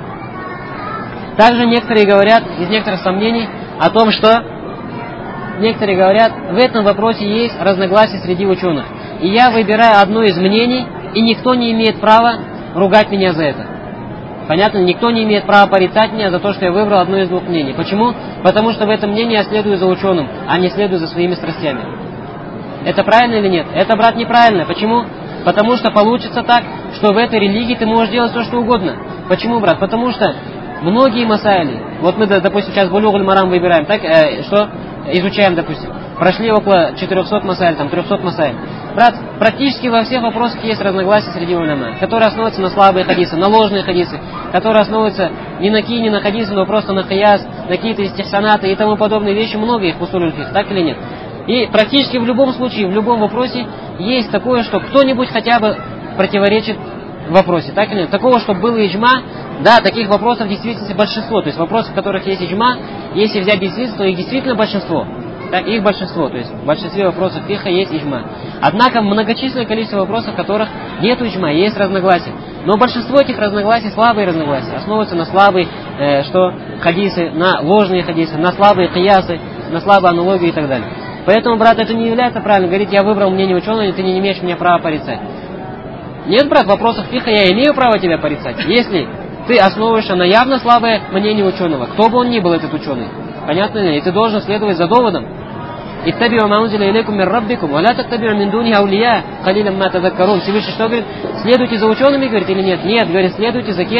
[SPEAKER 1] Также некоторые говорят, из некоторых сомнений, о том, что некоторые говорят, в этом вопросе есть разногласия среди ученых. И я выбираю одно из мнений, и никто не имеет права ругать меня за это. Понятно? Никто не имеет права порицать меня за то, что я выбрал одно из двух мнений. Почему? Потому что в этом мнении я следую за ученым, а не следую за своими страстями. Это правильно или нет? Это, брат, неправильно. Почему? Потому что получится так, что в этой религии ты можешь делать все, что угодно. Почему, брат? Потому что многие масайли, вот мы, допустим, сейчас Булюгуль Марам выбираем, так, изучаем, допустим, прошли около 400 масайль, 300 масайль. Брат, практически во всех вопросах есть разногласия среди уляма, которые основываются на слабые хадисы, на ложные хадисы, которые основываются не на ки, не на хадисы, но просто на хаяс, на какие-то истихсанаты и тому подобные вещи, много их в усуль фикх, так или нет? И практически в любом случае, в любом вопросе есть такое, что кто-нибудь хотя бы противоречит в вопросе, так или нет? Такого, чтобы было иджма, да, таких вопросов в действительности большинство. То есть вопросов, в которых есть иджма, если взять действительность, то их действительно большинство. Так, их большинство, то есть в большинстве вопросов фиха есть иджма. Однако многочисленное количество вопросов, в которых нет иджма, есть разногласия. Но большинство этих разногласий, слабые разногласия, основываются на слабые хадисы, на ложные хадисы, на слабые киясы, на слабые аналогии и так далее. Поэтому, брат, это не является правильным. Говорить, я выбрал мнение ученого, и ты не имеешь мне права порицать. Нет, брат, в вопросах фиха я имею право тебя порицать. Если ты основываешься на явно слабое мнение ученого, кто бы он ни был, этот ученый. Понятно ли? И ты должен следовать за доводом. «Иттабиу ма унзила илейкум мир раббикум, ва ла таттабиу мин дунихи аулия, калилям ма тазаккарун». Всевышний что говорит? Следуйте за учеными, говорит, или нет? Нет, говорит, следуйте за кем?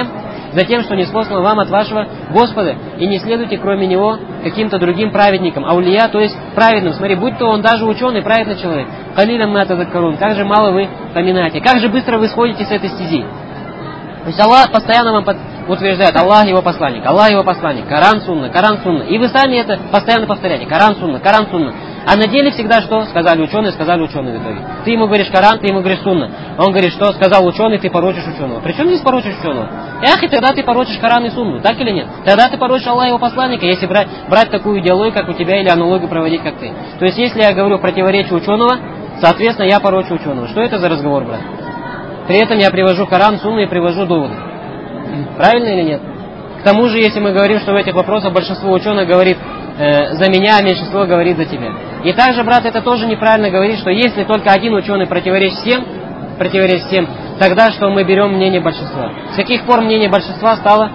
[SPEAKER 1] за тем, что ниспослано вам от вашего Господа, и не следуйте кроме него каким-то другим праведникам, аулия, то есть праведным. Смотри, будь то он даже ученый, праведный человек, калилям ма тазаккарун, как же мало вы поминаете, как же быстро вы сходите с этой стези. То есть Аллах постоянно вам утверждает: Аллах его посланник, Коран сунна. И вы сами это постоянно повторяете: Коран сунна. А на деле всегда что? Сказали ученые в итоге. Ты ему говоришь Коран, ты ему говоришь сунна. Он говорит, что сказал ученый, ты порочишь ученого. Причем здесь порочишь ученого? И тогда ты порочишь Коран и сунну, так или нет? Тогда ты порочишь Аллаха его посланника, если брать такую идеологию, как у тебя, или аналогию проводить, как ты. То есть, если я говорю противоречие ученого, соответственно, я порочу ученого. Что это за разговор, брат? При этом я привожу Коран, сунну и привожу доводы. Правильно или нет? К тому же, если мы говорим, что в этих вопросах большинство ученых говорит за меня, а меньшинство говорит за тебя. И также, брат, это тоже неправильно говорить, что если только один ученый противоречит всем, тогда что мы берем мнение большинства. С каких пор мнение большинства стало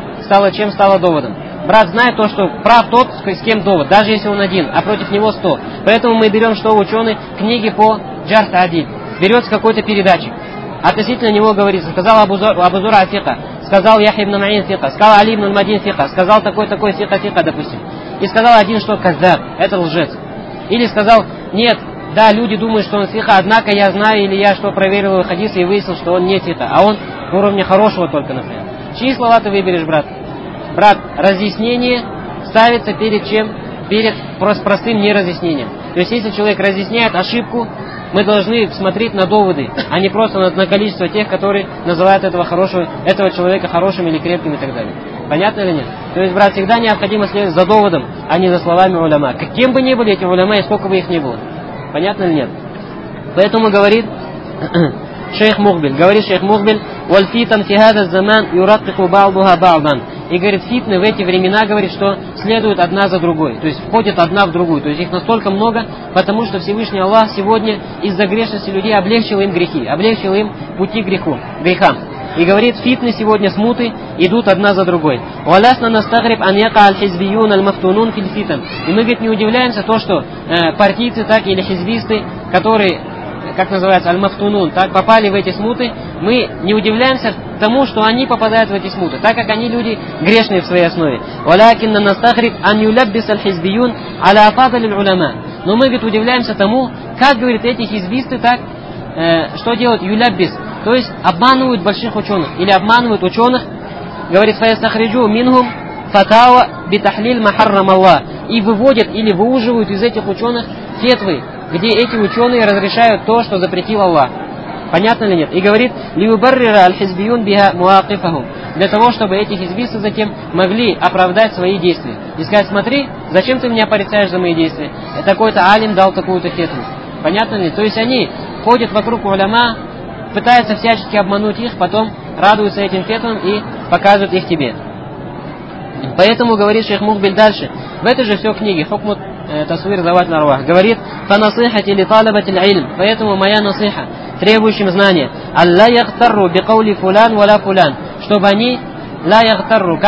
[SPEAKER 1] доводом? Брат знает то, что прав тот, с кем довод, даже если он один, а против него 100. Поэтому мы берем, что ученый, книги по Джарх Та'диль. Берется какой-то передатчик. Относительно него говорится: сказал Абу Зура фика, сказал Яхья ибн Ма'ин фика, сказал Али ибн Мадин фика, сказал такой фика, допустим. И сказал один, что каздаб, это лжец. Или сказал: нет, да, люди думают, что он фика, однако я знаю, или я что проверил его хадисы и выяснил, что он не фика, а он на уровне хорошего только, например. Чьи слова ты выберешь, брат? Брат, разъяснение ставится перед чем? Перед простым неразъяснением. То есть, если человек разъясняет ошибку, мы должны смотреть на доводы, а не просто на количество тех, которые называют этого человека хорошим или крепким и так далее. Понятно или нет? То есть, брат, всегда необходимо следовать за доводом, а не за словами уляма. Каким бы ни были эти уляма, и сколько бы их ни было. Понятно или нет? Поэтому говорит шейх Мухбиль, «Вальфитан фи хаза заман юракику ба'духа ба'дан». И говорит, фитны в эти времена, говорит, что следуют одна за другой. То есть входят одна в другую. То есть их настолько много, потому что Всевышний Аллах сегодня из-за грешности людей облегчил им грехи, облегчил им пути к грехам. И говорит, фитны сегодня, смуты, идут одна за другой. «Валясна настагриб ан яка аль-хизбиюн аль-мафтунун фил фитан». И мы, говорит, не удивляемся то, что партийцы, так или хизбисты, которые, как называется, аль-мафтунун, так попали в эти смуты, мы не удивляемся тому, что они попадают в эти смуты, так как они люди грешные в своей основе. «Валякинна настагриб ан юляббис аль-хизбиюн аля афадаль уляма». Но мы, говорит, удивляемся тому, как, говорит, эти хизбисты так, что делают юляббис, то есть обманывают больших ученых, или обманывают ученых, говорит, фаястахриджу минхум фатава битахлиль махаррам Аллах, и выводят или выуживают из этих ученых фетвы, где эти ученые разрешают то, что запретил Аллах. Понятно ли нет? И говорит, лиубаррира аль-хизбиюн биха муакифахум, для того, чтобы эти хизбисты затем могли оправдать свои действия. И сказать, смотри, зачем ты меня порицаешь за мои действия? Такой-то алим дал такую-то фетву. Понятно ли? То есть они ходят вокруг уляма, пытаются всячески обмануть их, потом радуются этим фетвам и показывают их тебе. Поэтому, говорит шейх Мухбиль дальше, в этой же все книге, хукмут тасвир зават нарвах, говорит, фанасихати ли талабатиль ильм, поэтому моя насиха, требующим знания, алла яхтарру бикаули фулян валя фулян, чтобы они, ла яхтарру,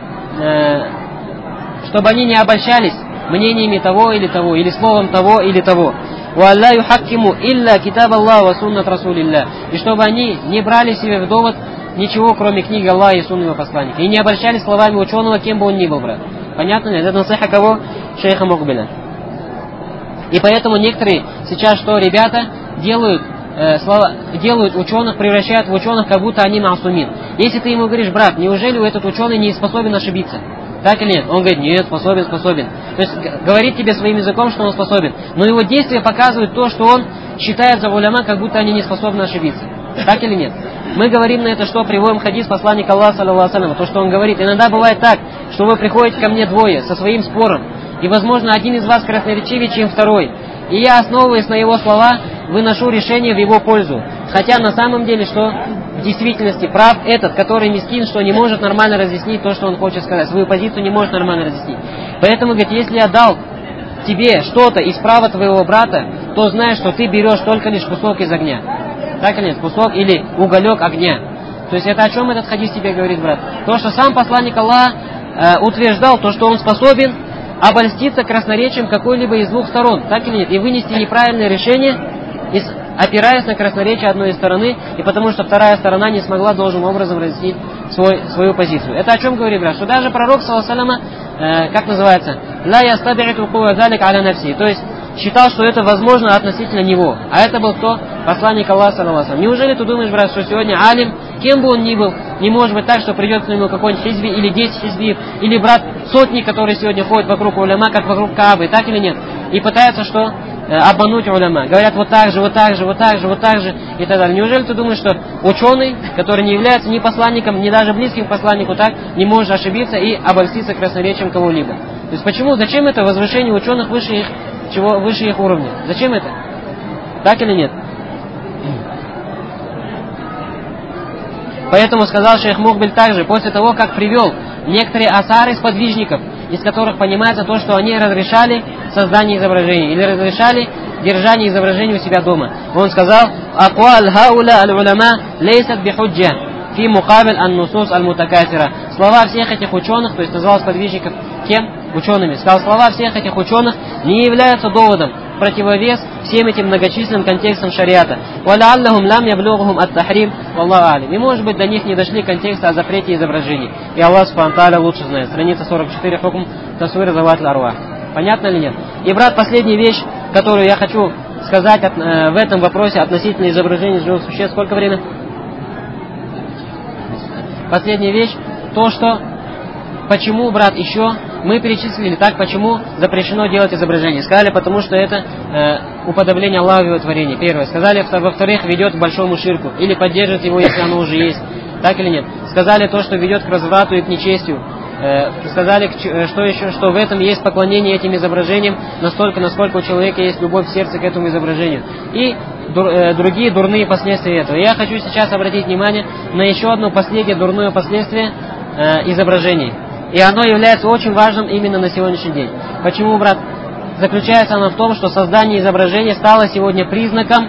[SPEAKER 1] чтобы они не обольщались мнениями того, или словом того или того. وَأَلَّا يُحَكِّمُوا إِلَّا كِتَابَ اللَّهِ وَسُنَّةَ رَسُولِ اللَّهِ. И чтобы они не брали себе в довод ничего, кроме книги Аллаха и сунны его посланника. И не обольщались словами ученого, кем бы он ни был, брат. Понятно ли? Это насиха кого? Шейха Мухбиля. И поэтому некоторые сейчас, что ребята делают ученых, превращают в ученых, как будто они маасумин. Если ты ему говоришь, брат, неужели этот ученый не способен ошибиться? Так или нет? Он говорит, нет, способен. То есть говорит тебе своим языком, что он способен. Но его действия показывают то, что он считает за уляма, как будто они не способны ошибиться. Так или нет? Мы говорим на это, что приводим хадис посланника Аллаха, саллаллаху алейхи, то, что он говорит. Иногда бывает так, что вы приходите ко мне двое со своим спором, и, возможно, один из вас красноречивее, чем второй. И я, основываясь на его слова, выношу решение в его пользу. Хотя на самом деле, что в действительности прав этот, который мискин, что не может нормально разъяснить то, что он хочет сказать. Свою позицию не может нормально разъяснить. Поэтому, говорит, если я дал тебе что-то из права твоего брата, то знай, что ты берешь только лишь кусок из огня. Так или нет? Кусок или уголек огня. То есть это о чем этот хадис тебе говорит, брат? То, что сам посланник Аллаха утверждал, то, что он способен обольститься красноречием какой-либо из двух сторон. Так или нет? И вынести неправильное решение, опираясь на красноречие одной из стороны, и потому что вторая сторона не смогла должным образом разъяснить свою позицию. Это о чем говорит, брат? Что даже пророк, саллаллаху алейхи, как называется, ла ястаби'ту куазалик аля нафси, то есть считал, что это возможно относительно него. А это был кто? Посланник Аллаха, саллаллаху алейхи. Неужели ты думаешь, брат, что сегодня алим, кем бы он ни был, не может быть так, что придет к нему какой-нибудь хизби или 10 хизбиев, или брат сотни, которые сегодня ходят вокруг уляма, как вокруг Каабы, так или нет? И пытаются что? Обмануть уляма. Говорят вот так же, вот так же, вот так же, вот так же и так далее. Неужели ты думаешь, что ученый, который не является ни посланником, ни даже близким к посланнику, так не может ошибиться и обольститься красноречием кого-либо? То есть почему, зачем это возвышение ученых выше их уровня? Зачем это? Так или нет? Поэтому сказал шейх Мукбиль также, после того, как привел некоторые асары сподвижников, из которых понимается то, что они разрешали создание изображений или разрешали держание изображений у себя дома. Он сказал: «Акуал хауля аль-уляма лейсат бихуджа фи мукабель ан-нусус аль-мутакафира». Слова всех этих ученых, то есть назвал сподвижников кем? Учеными. Сказал, слова всех этих ученых не являются доводом в противовес всем этим многочисленным контекстам шариата. وَلَعَلَّهُمْ لَمْ يَبْلُغْهُمْ التَّحْرِيمُ وَاللَّهُ أَعْلَمُ. И может быть до них не дошли контексты о запрете изображений. И Аллах Субхану ва Тааля лучше знает. Страница 44, хукм тасвир зават аль-арвах. Понятно или нет? И, брат, последняя вещь, которую я хочу сказать в этом вопросе относительно изображений живых существ. Сколько времени? Последняя вещь, то, что почему, брат, еще мы перечислили так, почему запрещено делать изображение. Сказали, потому что это уподобление Аллаху в его творении. Первое. Сказали, во-вторых, ведет к большому ширку. Или поддержит его, если оно уже есть. Так или нет? Сказали то, что ведет к разврату и к нечестию. Сказали, что еще, что в этом есть поклонение этим изображениям настолько, насколько у человека есть любовь в сердце к этому изображению. И другие дурные последствия этого. Я хочу сейчас обратить внимание на еще одно последнее дурное последствие изображений. И оно является очень важным именно на сегодняшний день. Почему, брат? Заключается оно в том, что создание изображения стало сегодня признаком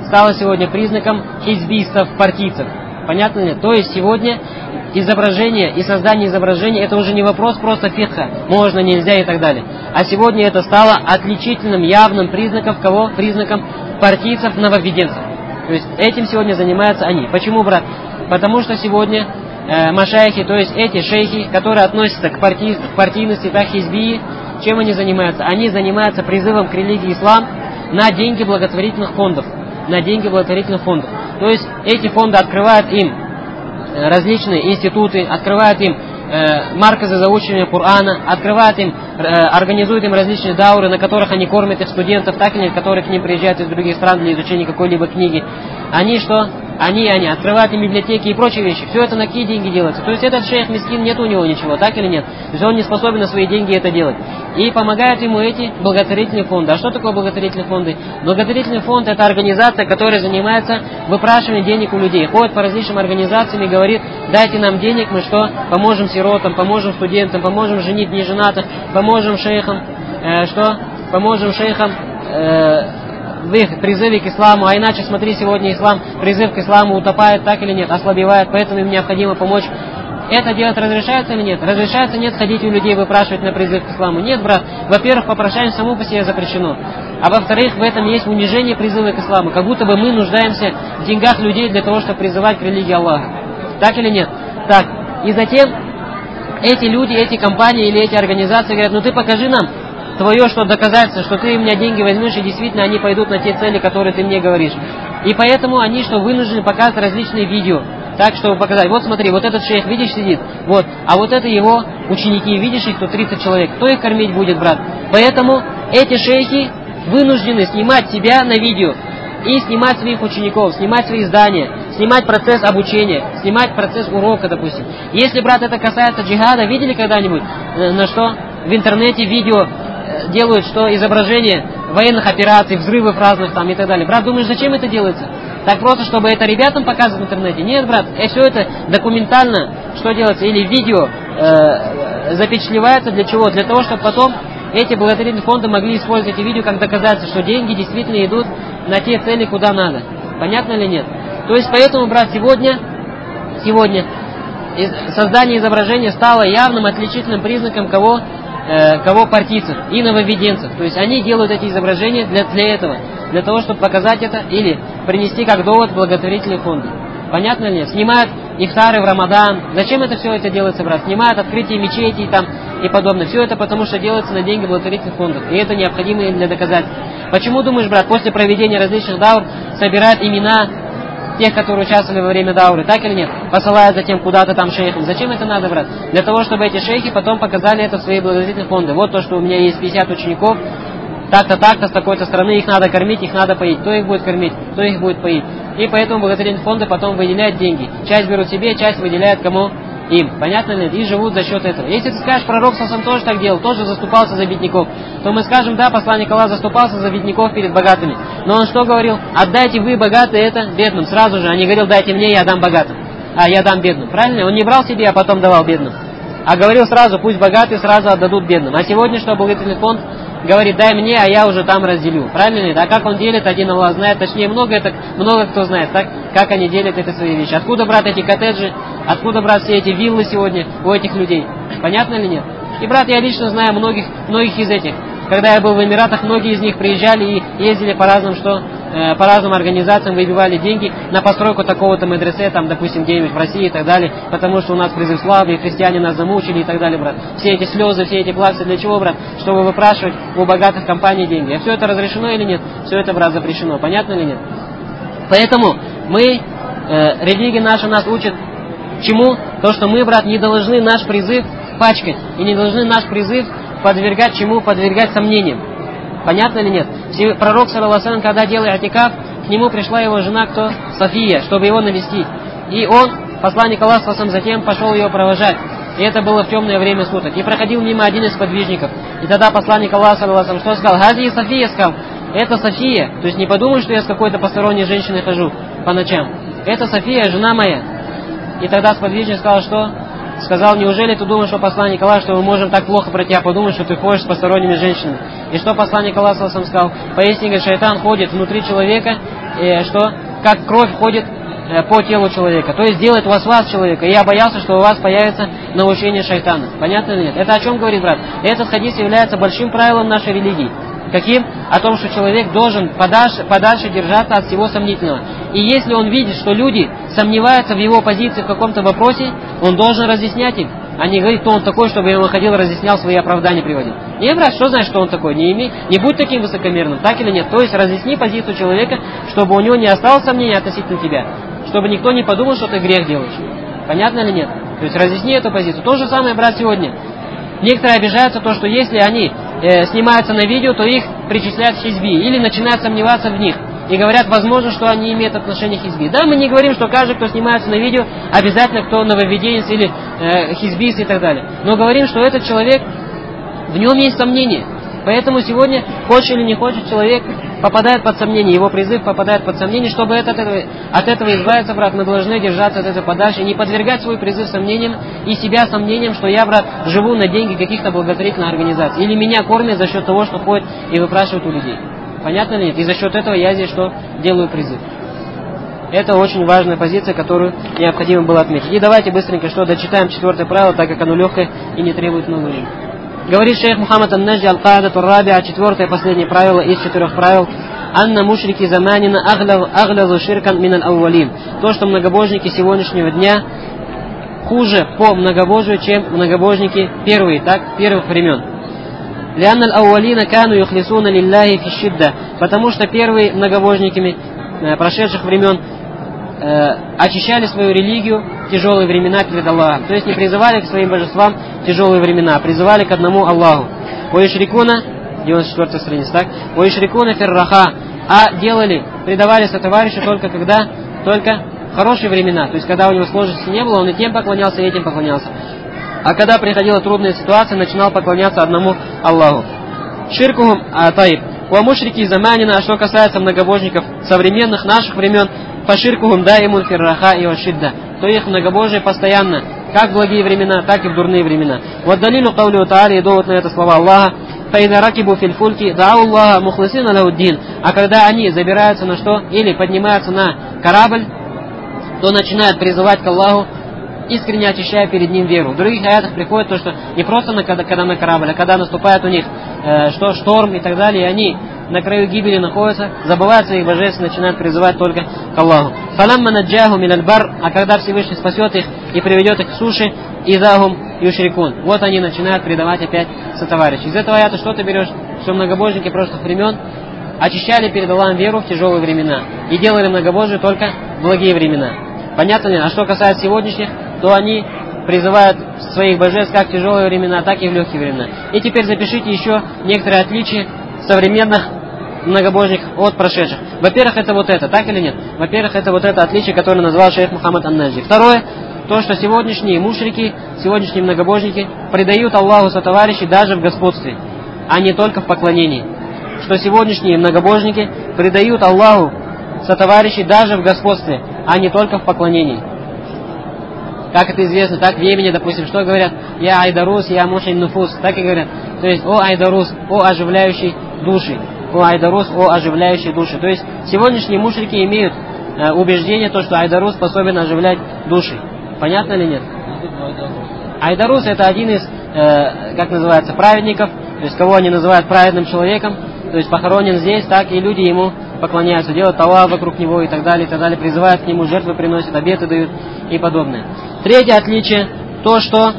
[SPEAKER 1] хизбистов, партийцев. Понятно ли? То есть сегодня изображение и создание изображения это уже не вопрос просто фикха, можно, нельзя и так далее. А сегодня это стало отличительным, явным признаком кого? Признаком партийцев, нововведенцев. То есть этим сегодня занимаются они. Почему, брат? Потому что сегодня машайхи, то есть эти шейхи, которые относятся к партийности, так хизбии, чем они занимаются? Они занимаются призывом к религии ислам на деньги благотворительных фондов. На деньги благотворительных фондов. То есть эти фонды открывают им различные институты, открывают им марказы заучивания Корана, открывают им, организуют им различные дауры, на которых они кормят их студентов, так или нет, которые к ним приезжают из других стран для изучения какой-либо книги. Они что? Они открывают им библиотеки и прочие вещи. Все это на какие деньги делается? То есть этот шейх мискин, нет у него ничего, так или нет? То есть он не способен на свои деньги это делать. И помогают ему эти благотворительные фонды. А что такое благотворительные фонды? Благотворительный фонд это организация, которая занимается выпрашиванием денег у людей. Ходит по различным организациям и говорит: дайте нам денег, мы что? Поможем сиротам, поможем студентам, поможем женить неженатых, поможем шейхам, Поможем шейхам в их призыве к исламу, а иначе, смотри, сегодня ислам, призыв к исламу утопает, так или нет, ослабевает, поэтому им необходимо помочь. Это делать разрешается или нет? Разрешается, нет, ходить у людей выпрашивать на призыв к исламу. Нет, брат, во-первых, попрошайничество само по себе запрещено, а во-вторых, в этом есть унижение призыва к исламу, как будто бы мы нуждаемся в деньгах людей для того, чтобы призывать к религии Аллаха. Так или нет? Так, и затем эти люди, эти компании или эти организации говорят: ну ты покажи нам твое что доказательство, что ты у меня деньги возьмешь, и действительно они пойдут на те цели, которые ты мне говоришь. И поэтому они что вынуждены показывать различные видео, так, чтобы показать: вот смотри, вот этот шейх, видишь, сидит, вот, а вот это его ученики, видишь их, тут 30 человек, кто их кормить будет, брат? Поэтому эти шейхи вынуждены снимать себя на видео и снимать своих учеников, снимать свои здания, снимать процесс обучения, снимать процесс урока, допустим. Если, брат, это касается джихада, видели когда-нибудь, на что в интернете видео делают, что изображение военных операций, взрывов разных там и так далее. Брат, думаешь, зачем это делается? Так просто, чтобы это ребятам показывать в интернете? Нет, брат, все это документально, что делается, или видео запечатлевается для чего? Для того, чтобы потом эти благотворительные фонды могли использовать эти видео как доказательство, что деньги действительно идут на те цели, куда надо. Понятно или нет? То есть, поэтому, брат, сегодня создание изображения стало явным отличительным признаком кого партийцев и нововведенцев. То есть они делают эти изображения для этого, для того, чтобы показать это или принести как довод благотворительные фонды. Понятно ли нет? Снимают ифтары в Рамадан. Зачем это все это делается, брат? Снимают открытие мечетей там и подобное. Все это потому, что делается на деньги благотворительных фондов. И это необходимо им для доказательств. Почему, думаешь, брат, после проведения различных даур собирают имена тех, которые участвовали во время дауры, так или нет? Посылают затем куда-то там шейхам. Зачем это надо, брат? Для того, чтобы эти шейхи потом показали это в свои благотворительные фонды. Вот то, что у меня есть 50 учеников, так-то, с такой-то страны, их надо кормить, их надо поить. Кто их будет кормить, кто их будет поить. И поэтому благотворительные фонды потом выделяют деньги. Часть берут себе, часть выделяют кому? Им. Понятно ли? И живут за счет этого. Если ты скажешь, пророк сам тоже так делал, тоже заступался за бедняков, то мы скажем, да, посланник Аллаха заступался за бедняков перед богатыми. Но он что говорил? Отдайте вы, богатые, это бедным. Сразу же. А не говорил, дайте мне, я дам богатым. А я дам бедным. Правильно? Он не брал себе, а потом давал бедным. А говорил сразу, пусть богатые сразу отдадут бедным. А сегодня что, благотворительный фонд говорит, дай мне, а я уже там разделю. Правильно ли? А как он делит, один Аллах знает. Точнее, много кто знает, так? Как они делят это свои вещи. Откуда, брат, эти коттеджи? Откуда, брат, все эти виллы сегодня у этих людей? Понятно ли нет? И, брат, я лично знаю многих из этих. Когда я был в Эмиратах, многие из них приезжали и ездили по разным организациям, выбивали деньги на постройку такого-то медресе, там, допустим, где-нибудь в России и так далее, потому что у нас призыв славы, и христиане нас замучили и так далее, брат. Все эти слезы, все эти плаксы, для чего, брат? Чтобы выпрашивать у богатых компаний деньги. А все это разрешено или нет? Все это, брат, запрещено. Понятно или нет? Поэтому религия наша нас учит чему? То, что мы, брат, не должны наш призыв пачкать, и не должны наш призыв подвергать чему? Подвергать сомнениям. Понятно или нет? Пророк, саллаллаху алейхи ва саллям, когда делал атикаф, к нему пришла его жена, кто? София, чтобы его навестить. И он, посланник Аллаха, саллаллаху алейхи ва саллям, затем пошел ее провожать. И это было в темное время суток. И проходил мимо один из подвижников. И тогда посланник Аллаха, саллаллаху алейхи ва саллям, что сказал? Хази София, сказал. Это София. То есть не подумай, что я с какой-то посторонней женщиной хожу по ночам. Это София, жена моя. И тогда сподвижник сказал, что? Сказал, неужели ты думаешь, что посланник Аллаха, что мы можем так плохо про тебя подумать, что ты ходишь с посторонними женщинами? И что посланник Аллаха сказал? Поясни, шайтан ходит внутри человека, что как кровь ходит по телу человека. То есть делает вас человека. И я боялся, что у вас появится научение шайтана. Понятно или нет? Это о чем говорит, брат? Этот хадис является большим правилом нашей религии. Каким? О том, что человек должен подальше держаться от всего сомнительного. И если он видит, что люди сомневаются в его позиции в каком-то вопросе, он должен разъяснять им. А не говорить, кто он такой, чтобы я ему ходил, разъяснял, свои оправдания приводил. Не, брат, что значит, что он такой? Не будь таким высокомерным, так или нет? То есть разъясни позицию человека, чтобы у него не осталось сомнений относительно тебя. Чтобы никто не подумал, что ты грех делаешь. Понятно или нет? То есть разъясни эту позицию. То же самое, брат, сегодня. Некоторые обижаются то, что если они снимаются на видео, то их причисляют к хизби. Или начинают сомневаться в них. И говорят, возможно, что они имеют отношение к хизби. Да, мы не говорим, что каждый, кто снимается на видео, обязательно кто нововведенец или хизбист и так далее. Но говорим, что этот человек, в нем есть сомнения. Поэтому сегодня, хочет или не хочет, человек попадает под сомнение, его призыв попадает под сомнение. Чтобы от этого избавиться, брат, мы должны держаться от этого подальше, не подвергать свой призыв сомнениям и себя сомнениям, что я, брат, живу на деньги каких-то благотворительных организаций. Или меня кормят за счет того, что ходят и выпрашивают у людей. Понятно ли нет? И за счет этого я здесь что? Делаю призыв. Это очень важная позиция, которую необходимо было отметить. И давайте быстренько что дочитаем 4 правило, так как оно легкое и не требует много времени. Говорит шейх Мухаммад ан-Наджи аль-Каадату ар-Рабиа, 4 и последнее правило из 4 правил. Анна мушрики заманина аглазу ширкан мин аль-аувалин. То, что многобожники сегодняшнего дня хуже по многобожию, чем многобожники первых времен. Лианна аль-аувалина кану юхлисуна лилляхи фи шидда. Потому что первые многобожники прошедших времен очищали свою религию в тяжелые времена перед Аллахом. То есть не призывали к своим божествам в тяжелые времена, а призывали к одному Аллаху. Ваишрикуна, 94 страница, так? Ваишрикуна фирраха. А предавали сотоварищу только в хорошие времена. То есть когда у него сложности не было, он и тем поклонялся, и этим поклонялся. А когда приходила трудная ситуация, начинал поклоняться одному Аллаху. Ширкухум таиб. Ва мушрики заманина, а что касается многобожников современных наших времен, фаширкухум даимун фирраха и вашидда. То их многобожие постоянно, как в благие времена, так и в дурные времена. Вот далилу кавлю та'али, и довод на это слова Аллаха. Фаида ракибу фильфульки дау Аллаха мухлисина лауддин. А когда они забираются на что? Или поднимаются на корабль, то начинают призывать к Аллаху, искренне очищая перед ним веру. В других аятах приходит то, что не просто когда на корабль, а когда наступает у них шторм и так далее, и они на краю гибели находятся, забывают своих божеств и начинают призывать только к Аллаху.
[SPEAKER 2] «Фаламма наджаху миналь бар», а когда Всевышний спасет их и приведет их к суше, «Изахум юшрикун». Вот они начинают предавать опять сотоварищей. Из этого аята что ты берешь? Что многобожники прошлых времен очищали перед Аллахом веру в тяжелые времена и делали многобожие только в благие времена. Понятно ли? А что касается сегодняшних, то они призывают своих божеств как в тяжелые времена, так и в легкие времена. И теперь запишите еще некоторые отличия современных многобожников от прошедших. Во-первых, это вот это, так или нет? Во-первых, это вот это отличие, которое назвал шейх Мухаммад ан-Наджи. Второе, то, что сегодняшние мушрики, сегодняшние многобожники предают Аллаху сотоварищей даже в господстве, а не только в поклонении. Что сегодняшние многобожники предают Аллаху сотоварищей даже в господстве, а не только в поклонении. Как это известно, так в Йемене, допустим, что говорят? «Я Айдарус, я Мушин Нуфус». Так и говорят. То есть «О Айдарус, о оживляющий души». «О Айдарус, о оживляющий души». То есть сегодняшние мушрики имеют убеждение, то, что Айдарус способен оживлять души. Понятно или нет? Айдарус это один из, как называется, праведников, то есть кого они называют праведным человеком, то есть похоронен здесь, так и люди ему поклоняются, делают таваф вокруг него и так далее, призывают к нему, жертвы приносят, обеты дают и подобное. Третье отличие, то, что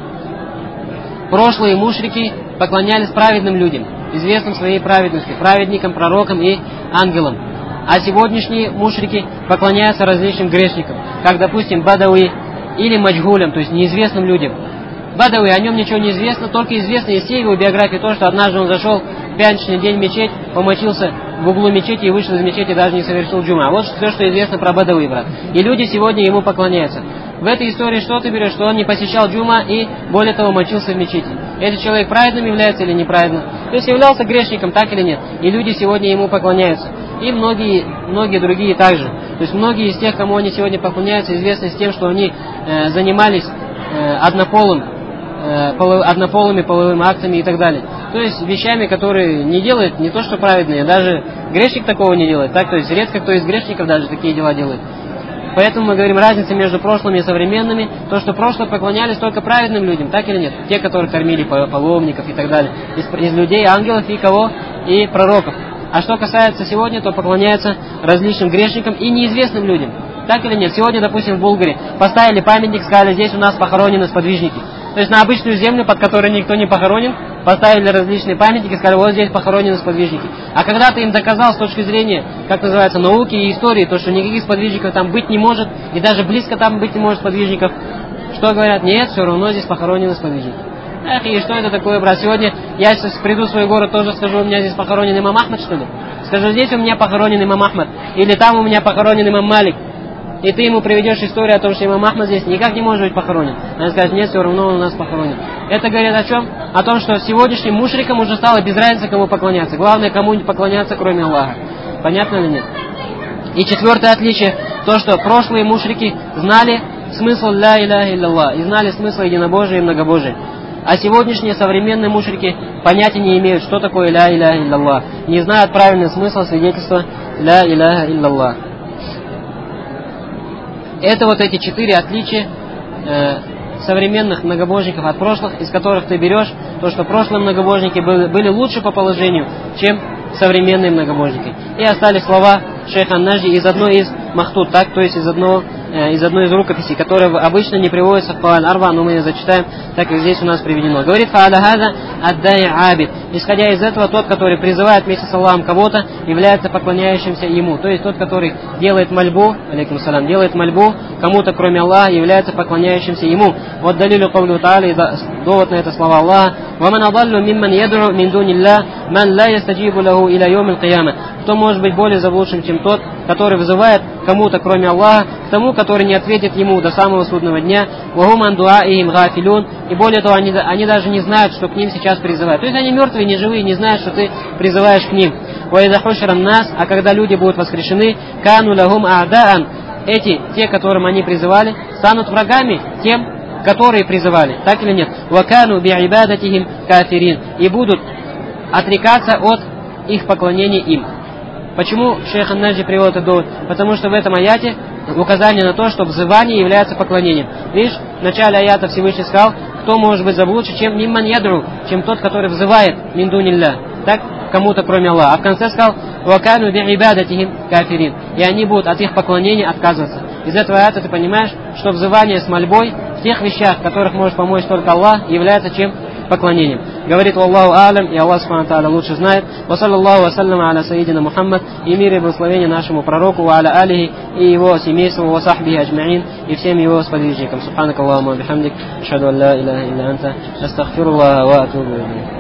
[SPEAKER 2] прошлые мушрики поклонялись праведным людям, известным своей праведностью, праведникам, пророкам и ангелам. А сегодняшние мушрики поклоняются различным грешникам, как, допустим, Бадауи или Маджгулям, то есть неизвестным людям. Бадауи, о нем ничего не известно, только известно из всей его биографии то, что однажды он зашел в пятничный день в мечеть, помочился в углу мечети и вышел из мечети, даже не совершил джума. Вот все, что известно про Бадауи, брат. И люди сегодня ему поклоняются. В этой истории что ты берешь? Что он не посещал джума и, более того, мочился в мечети. Этот человек праведным является или неправедным? То есть являлся грешником, так или нет? И люди сегодня ему поклоняются. И многие другие также. То есть многие из тех, кому они сегодня поклоняются, известны с тем, что они занимались однополыми половыми актами и так далее. То есть вещами, которые не делают не то что праведные, даже грешник такого не делает. Так, то есть редко кто из грешников даже такие дела делает. Поэтому мы говорим разница между прошлыми и современными, то, что прошлые поклонялись только праведным людям, так или нет? Те, которые кормили паломников и так далее. Из людей, ангелов и кого? И пророков. А что касается сегодня, то поклоняются различным грешникам и неизвестным людям. Так или нет? Сегодня, допустим, в Булгаре поставили памятник, сказали, здесь у нас похоронены сподвижники. То есть на обычную землю, под которой никто не похоронен, поставили различные памятники, сказали, вот здесь похоронены сподвижники. А когда ты им доказал с точки зрения, как называется, науки и истории, то, что никаких сподвижников там быть не может, и даже близко там быть не может сподвижников, что говорят? Нет, все равно здесь похоронены сподвижники. Эх, и что это такое, брат? Сегодня я сейчас приду в свой город, тоже скажу, у меня здесь похоронен имам Ахмад, что ли? Скажу, здесь у меня похоронен имам Ахмад, или там у меня похоронен имам Малик. И ты ему приведешь историю о том, что имам Ахмад здесь никак не может быть похоронен. Она скажет, нет, все равно он у нас похоронен. Это говорит о чем? О том, что сегодняшним мушрикам уже стало без разницы, кому поклоняться. Главное, кому не поклоняться, кроме Аллаха. Понятно или нет? И четвертое отличие, то, что прошлые мушрики знали смысл ля иляха илляллах, и знали смысл единобожия и многобожия. А сегодняшние современные мушрики понятия не имеют, что такое ля иляха илляллах. Не знают правильный смысл свидетельства ля иляха илляллах. Это вот эти 4 отличия современных многобожников от прошлых, из которых ты берешь то, что прошлые многобожники были лучше по положению, чем современные многобожники. И остались слова шейха ан-Наджи из одной из махтут, так, то есть из одной из рукописей, которая обычно не приводится в Куран Арба, но мы ее зачитаем, так как здесь у нас приведено. Говорит: «Фа'аля хаза аддай абид». Исходя из этого, тот, который призывает вместе с Аллахом кого-то, является поклоняющимся ему. То есть тот, который делает мольбу, алейкум салям, делает мольбу кому-то, кроме Аллаха, является поклоняющимся ему. Вот далилю кавлю та'аля, довод на это слова Аллаха: «Ваман адаллю мимман ядру мин дунилля, ман ла ястаджибу лаху иля йомил кияма». Кто может быть более заблудшим, чем тот, который вызывает кому-то, кроме Аллаха, к тому, который не ответит ему до самого судного дня, вахуман дуаихим гафилюн, и более того, они даже не знают, что к ним сейчас призывают. То есть они мертвые, не живые, не знают, что ты призываешь к ним. Нас, а когда люди будут воскрешены, кану лахум а'даан, эти, те, которым они призывали, станут врагами тем, которые призывали. Так или нет? Вакану би'ибадатихим кафирин, и будут отрекаться от их поклонения им. Почему шейх ан-Наджи привел этот довод? Потому что в этом аяте указание на то, что взывание является поклонением. Видишь, в начале аята Всевышний сказал, кто может быть заблудшим, чем мимман ядру, чем тот, который взывает мин дунилля, так, кому-то кроме Аллаха. А в конце сказал: وَكَانُوا بِعِبَادَتِهِمْ كَافِرِينَ. И они будут от их поклонения отказываться. Из этого аята ты понимаешь, что взывание с мольбой в тех вещах, в которых может помочь только Аллах, является чем? Поклонением. Говорит Аллаху Алям, и Аллах Субхану Тааля лучше знает. Ва саллаллаху ва саллама аля саидина Мухаммад, и мир и благословение нашему пророку, ва аля алихи, и его семейству, ва сахбихи аджмаин, и всем его сподвижникам. Субханак Аллахума бихамдик, ашхаду ан ла илляха илля анта, астагфируллаха ва атубу илейх.